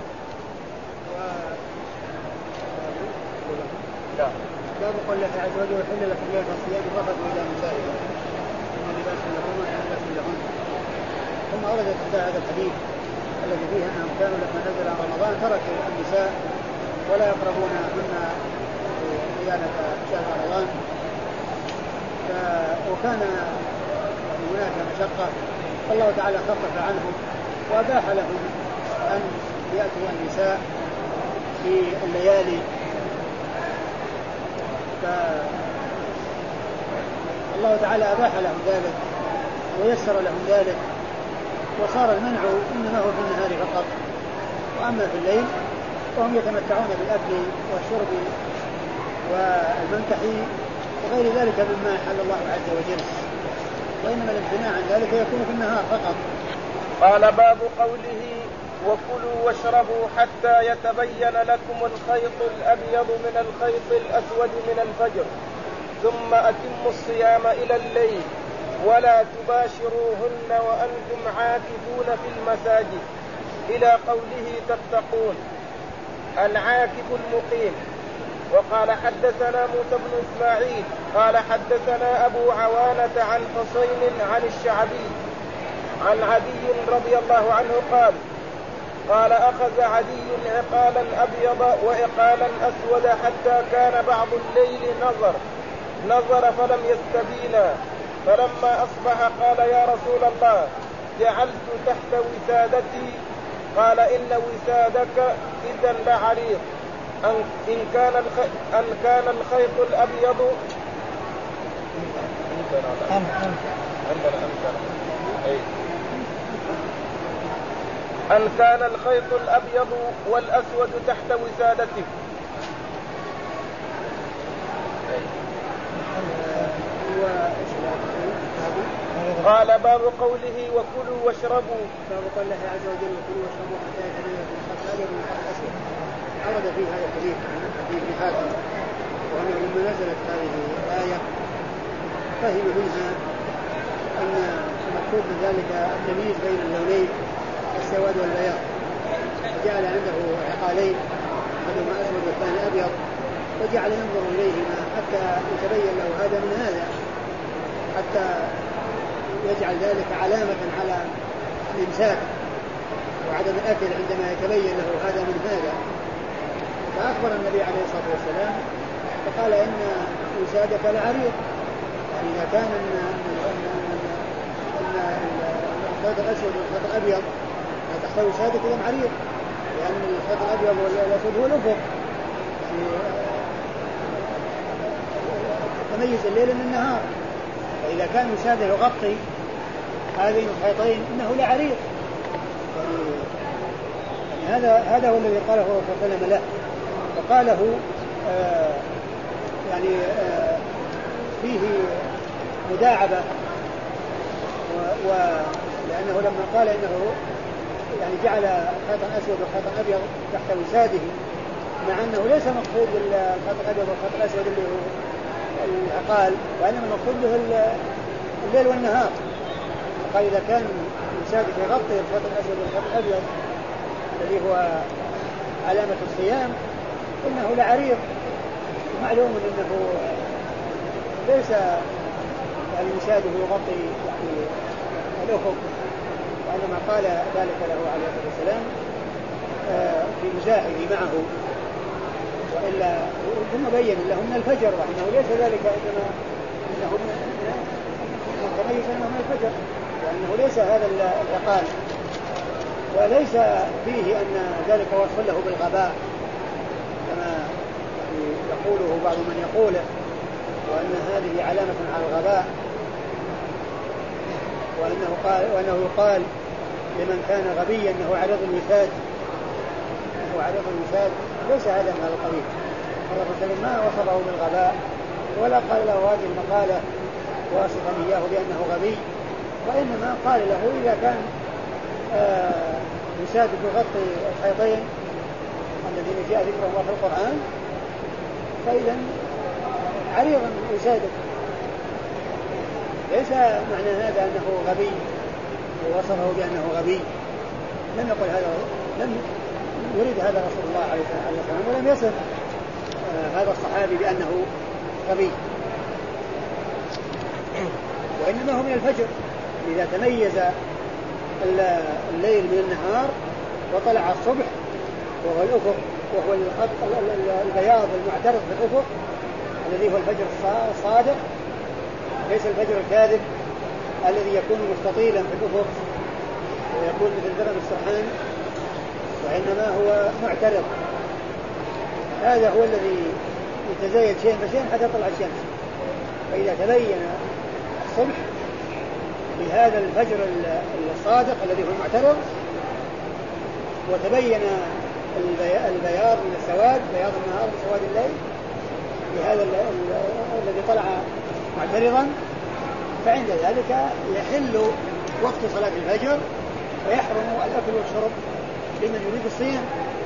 A: باب قول الله عز وجل وحل لكم ليلة الصيام الرفث إلى نسائكم هن لباس لكم وأنتم لباس لهن. ثم أوردت هذا الحديث الذي فيه أنهم كانوا لما نزل رمضان تركوا النساء ولا يقربونهن صيانة شهر رمضان وكان هناك مشقة فالله تعالى خفف عنهم وأباح لهم أن يأتوا النساء في الليالي فالله تعالى أباح لهم ذلك ويسر لهم ذلك وصار المنع إنما هو في النهار فقط وأما في الليل وهم يتمتعون بالأكل والشرب والمنكح وغير ذلك مما حل الله عز وجل وإنما الامتناع عن ذلك يكون في النهار فقط.
B: قال باب قوله وكلوا واشربوا حتى يتبين لكم الخيط الأبيض من الخيط الأسود من الفجر ثم أتموا الصيام إلى الليل ولا تباشروهن وأنتم عاكفون في المساجد إلى قوله تتقون العاكف المقيم. وقال حدثنا موسى بن إسماعيل قال حدثنا أبو عوانة عن حسين عن الشعبي عن عدي رضي الله عنه قال قال أخذ عدي عقالا أبيض وعقالا أسود حتى كان بعض الليل نظر نظر فلم يستبينا فلما أصبح قال يا رسول الله جعلت تحت وسادتي قال إن وسادك إذا لعريض إن كان أن كان الخيط الأبيض أن كان الخيط الأبيض والأسود تحت وسادتك. قال باب قوله وكلوا واشربوا
A: باب قول الله عز وجل وكلوا واشربوا حتى يتبين لكم الخيط الأبيض من الخيط الأسود. أورد فيه هذا الحديث حديث ابن حاتم وأنه لما نزلت هذه الآية فهم منها أن المقصود من ذلك التمييز بين اللونين السواد والبياض فجعل عنده عقالين أحدهما أسود والثاني أبيض وجعل ينظر إليهما حتى يتبين له هذا من هذا حتى يجعل ذلك علامة على الإمساك وعدم الأكل عندما يتبين له هذا من هذا. فأخبر النبي عليه الصلاة والسلام فقال إن وسادك لعريض يعني إذا كان أن الخيط الأسود والخيط الأبيض تحت وسادك إذا عريض لأن الخيط الأبيض والأسود هو الأفق يعني تميز الليل من النهار فإذا كان وساده يغطي هذين الخيطين إنه لعريض. يعني هذا هذا هو الذي قاله صلى الله عليه وسلم له، وقاله آه يعني آه فيه مداعبة، ولأنه لما قال إنه يعني جعل خيطا أسود وخيطا أبيض تحت وساده، مع أنه ليس مقصود بالخيط الأبيض والخيط الأسود اللي هو العقال، وإنما المقصود به الليل والنهار. فقال إذا كان وسادك يغطي الخيط الأسود والخيط الأبيض الذي هو علامة الصيام إنه لعريض. معلوم أنه ليس يعني وساده يغطي يعني الأفق، وإنما قال ذلك له عليه الصلاة والسلام في مزاحه معه، وإلا ثم بين له من الفجر، وأنه ليس ذلك إنما إنه تميز أنه من الفجر، وأنه ليس هذا العقال، وليس فيه أن ذلك وصف له بالغباء كما يقوله بعض من يقوله، وأن هذه علامة على الغباء، وأنه قال وأنه يقال لمن كان غبيا أنه عرض الوساد، أنه عرض الوساد، ليس هذا من هذا القبيل. الله تعالى ما وصفه بالغباء ولا قال له هذه المقالة واصفا إياه بأنه غبي، وإنما قال له إذا كان آه وسادك يغطي الخيطين الذين جاء ذكرهم في القرآن فإذا عريضا وسادك، ليس معنى هذا أنه غبي ووصفه بأنه غبي. لم يقل هذا، لم يريد هذا رسول الله عليه الصلاة والسلام، ولم يصف آه هذا الصحابي بأنه غبي، وإنما هو من الفجر. إذا تميز الليل من النهار وطلع الصبح وهو الأفق، وهو البياض المعترض في الأفق الذي هو الفجر الصادق، ليس الفجر الكاذب الذي يكون مستطيلا في الأفق ويكون مثل درن السرحان، وإنما هو معترض. هذا هو الذي يتزايد شيء فشيء حتى تطلع الشمس. فإذا تبين الصبح بهذا الفجر الصادق الذي هو المعترض، وتبين البياض من السواد، بياض النهار من سواد الليل، بهذا الذي طلع معترضا، فعند ذلك يحل وقت صلاة الفجر ويحرم الأكل والشرب لمن يريد الصيام.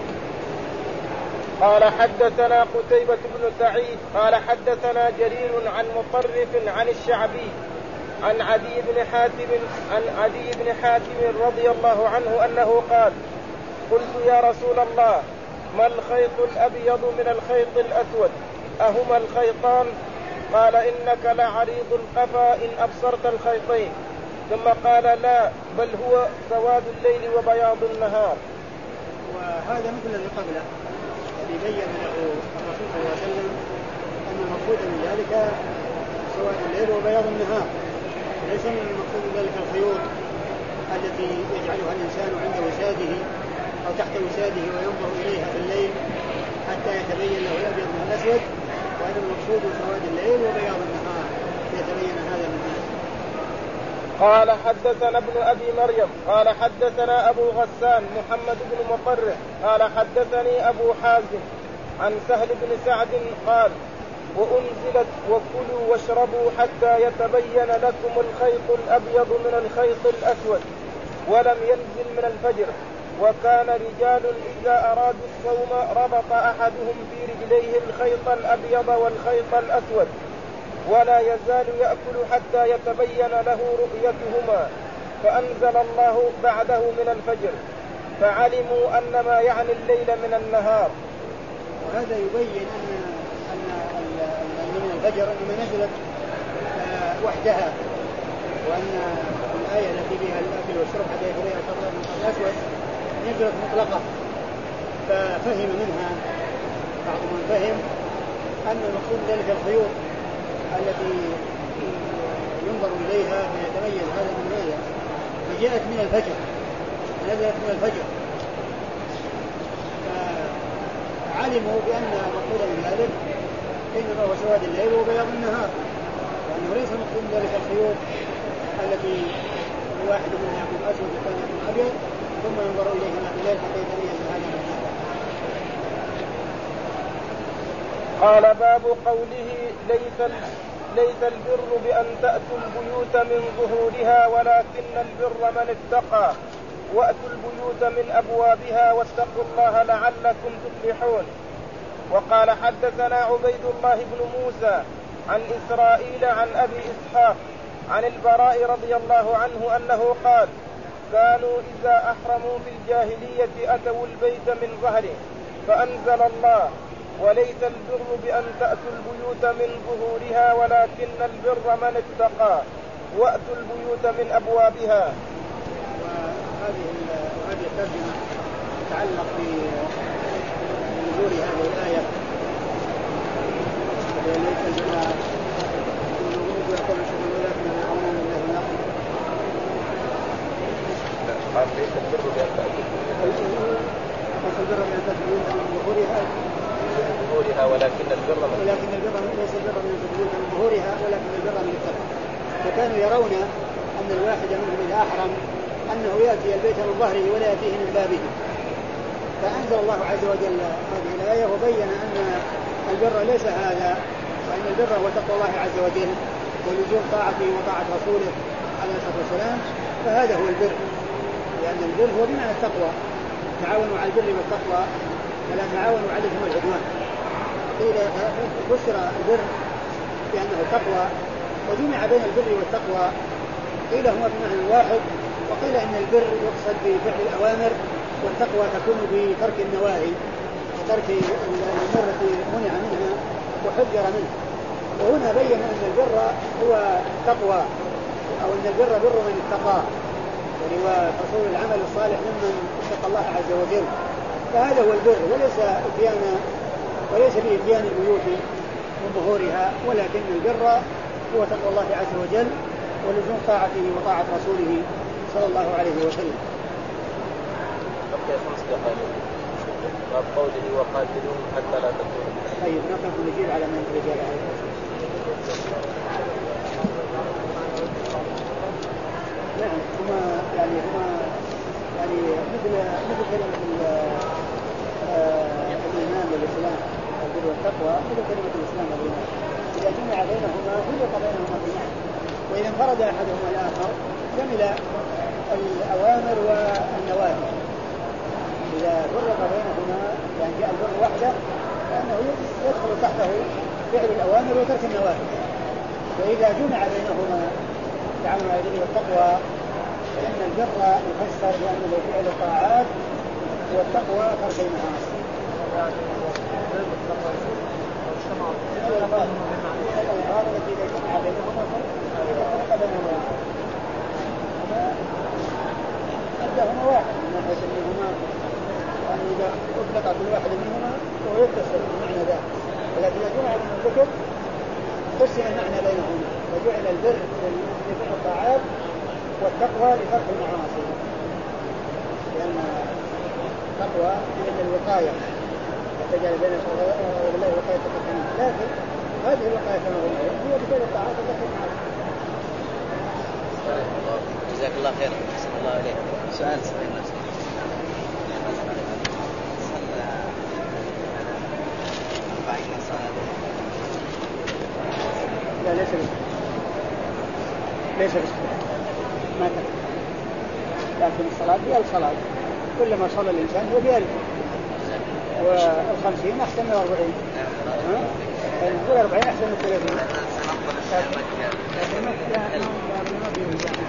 B: قال حدثنا قتيبة بن سعيد قال حدثنا جرير عن مطرف عن الشعبي عن عدي بن حاتم عن عدي بن حاتم رضي الله عنه أنه قال: قلت يا رسول الله ما الخيط الأبيض من الخيط الأسود أهما الخيطان؟ قال: إنك لعريض القفا إن أبصرت الخيطين. ثم قال: لا، بل هو سواد الليل وبياض النهار.
A: وهذا مثل الذي قبله الذي بين له الرسول صلى الله عليه وسلم أن المقصود من ذلك سواد الليل وبياض النهار، ليس من المقصود من ذلك الخيوط التي يجعلها الإنسان عند وساده أو تحت وساده وينظر إليها في الليل حتى يتبين له الأبيض من الأسود، وهذا المقصود سواد الليل وبياض النهار يتبين هذا من الناس.
B: قال حدثنا ابن أبي مريم قال حدثنا أبو غسان محمد بن مطرح قال حدثني أبو حازم عن سهل بن سعد قال: وأنزلت وكلوا واشربوا حتى يتبين لكم الخيط الأبيض من الخيط الأسود ولم ينزل من الفجر. وكان رجال إذا أرادوا الصوم ربط أحدهم في رجليه الخيط الأبيض والخيط الأسود ولا يزال يأكل حتى يتبين له رؤيتهما، فأنزل الله بعده من الفجر، فعلموا أن ما يعني الليل من النهار.
A: وهذا يبين أن أن من الفجر أنما نزلت وحدها، وأن الآية التي فيها الأكل والشرب حتى يتبين الخيط الأسود نزلت مطلقة، ففهم منها بعض من فهم أن المقصود ذلك الخيوط التي ينظر إليها فيتميز هذا من هذا، فجاءت من الفجر، نزلت من الفجر، فعلموا بأن المقصود من ذلك إنما هو سواد الليل وبياض النهار، وأنه ليس المقصود ذلك الخيوط التي واحد منهم يكون أسود والثاني يكون أبيض ثم ينظر إليهما في الليل حتى يتميز هذا من هذا.
B: قال باب قوله ليس ليس البر بأن تأتوا البيوت من ظهورها ولكن البر من اتقى وأتوا البيوت من أبوابها واتقوا الله لعلكم تفلحون. وقال حدثنا عبيد الله بن موسى عن إسرائيل عن أبي إسحاق عن البراء رضي الله عنه أنه قال كانوا إذا أحرموا في الجاهلية أتوا البيت من ظهره فأنزل الله وليس البر بأن تأتوا البيوت من ظهورها ولكن البر من اتقى وأتوا البيوت من أبوابها.
A: وهذه هذه الترجمة تتعلق بنزول هذه الآية ليس البر ويقول شكرا ولكن الأمام الله نقل
B: قال ليس البر بأن تأتوا
A: ليس البر بأن تأتوا من ظهورها
B: ظهورها ولكن البر من
A: ولكن البر ليس البر من البيوت من ظهورها ولكن البر من التقوى. فكانوا يرون أن الواحد منهم إذا أحرم أنه يأتي البيت من ظهره ولا يأتيه من بابه. فأنزل الله عز وجل هذه الآية وبين أن البر ليس هذا وأن البر هو تقوى الله عز وجل ولزوم طاعته وطاعة رسوله عليه الصلاة والسلام. فهذا هو البر لأن البر هو بمعنى التقوى تعاونوا على البر والتقوى فلا تعاونوا على الإثم والعدوان. قيل فسر البر بأنه تقوى وجمع بين البر والتقوى قيل هما بمعنى واحد وقيل إن البر يقصد بفعل الأوامر والتقوى تكون بترك النواهي وترك الأمور التي منع منها وحذر منها. وهنا بين أن البر هو تقوى أو أن البر بر من اتقى يعني وحصول العمل الصالح ممن اتقى الله عز وجل. فهذا هو البر وليس اتيان وليس بإتيان البيوت من ظهورها ولكن البر هو تقوى الله عز وجل ولزوم طاعته وطاعة رسوله صلى الله عليه وسلم.
B: بقي خمس دقائق باب قوله وقاتلوهم حتى لا تكون.
A: طيب نقف نجيب على من رجال نعم هما يعني هما يعني مثل مثل كلمة الإيمان والإسلام البر والتقوى مثل كلمة الإسلام والإيمان إذا جمع بينهما فرق بينهما في المعنى وإذا انفرد أحدهما الآخر شمل الأوامر والنواهي. إذا فرق بينهما يعني جاء البر وحده فإنه يدخل تحته فعل الأوامر وترك النواهي. وإذا جمع بينهما تعاون على البر والتقوى فإن البر يفسر بأنه فعل الطاعات والتقوى ترك المعاصي. الألفاظ التي إذا جمع بينهما إذا فرق بينهما أدهما واحد من ناحية أنهما يعني إذا أطلق كل واحد منهما هو يتصل بمعنى ذلك ولكن إذا جمع بين الذكر قسم المعنى بينهما وجعل البر لفعل الطاعات والتقوى لترك المعاصي لأن التقوى من الوقاية تجعل بين الله وقاية تقدمه لكن هذه الوقاية كما قلنا هي بفعل الطاعات وترك المعاصي.
D: جزاك الله خير. أحسن الله عليك. سؤال سؤال نفسي.
A: لا ليس بس ليس بس ما تكفي لكن الصلاة هي الصلاة كلما صلى الإنسان هو بألف والخمسين أحسن من الأربعين والأربعين أحسن من الثلاثين.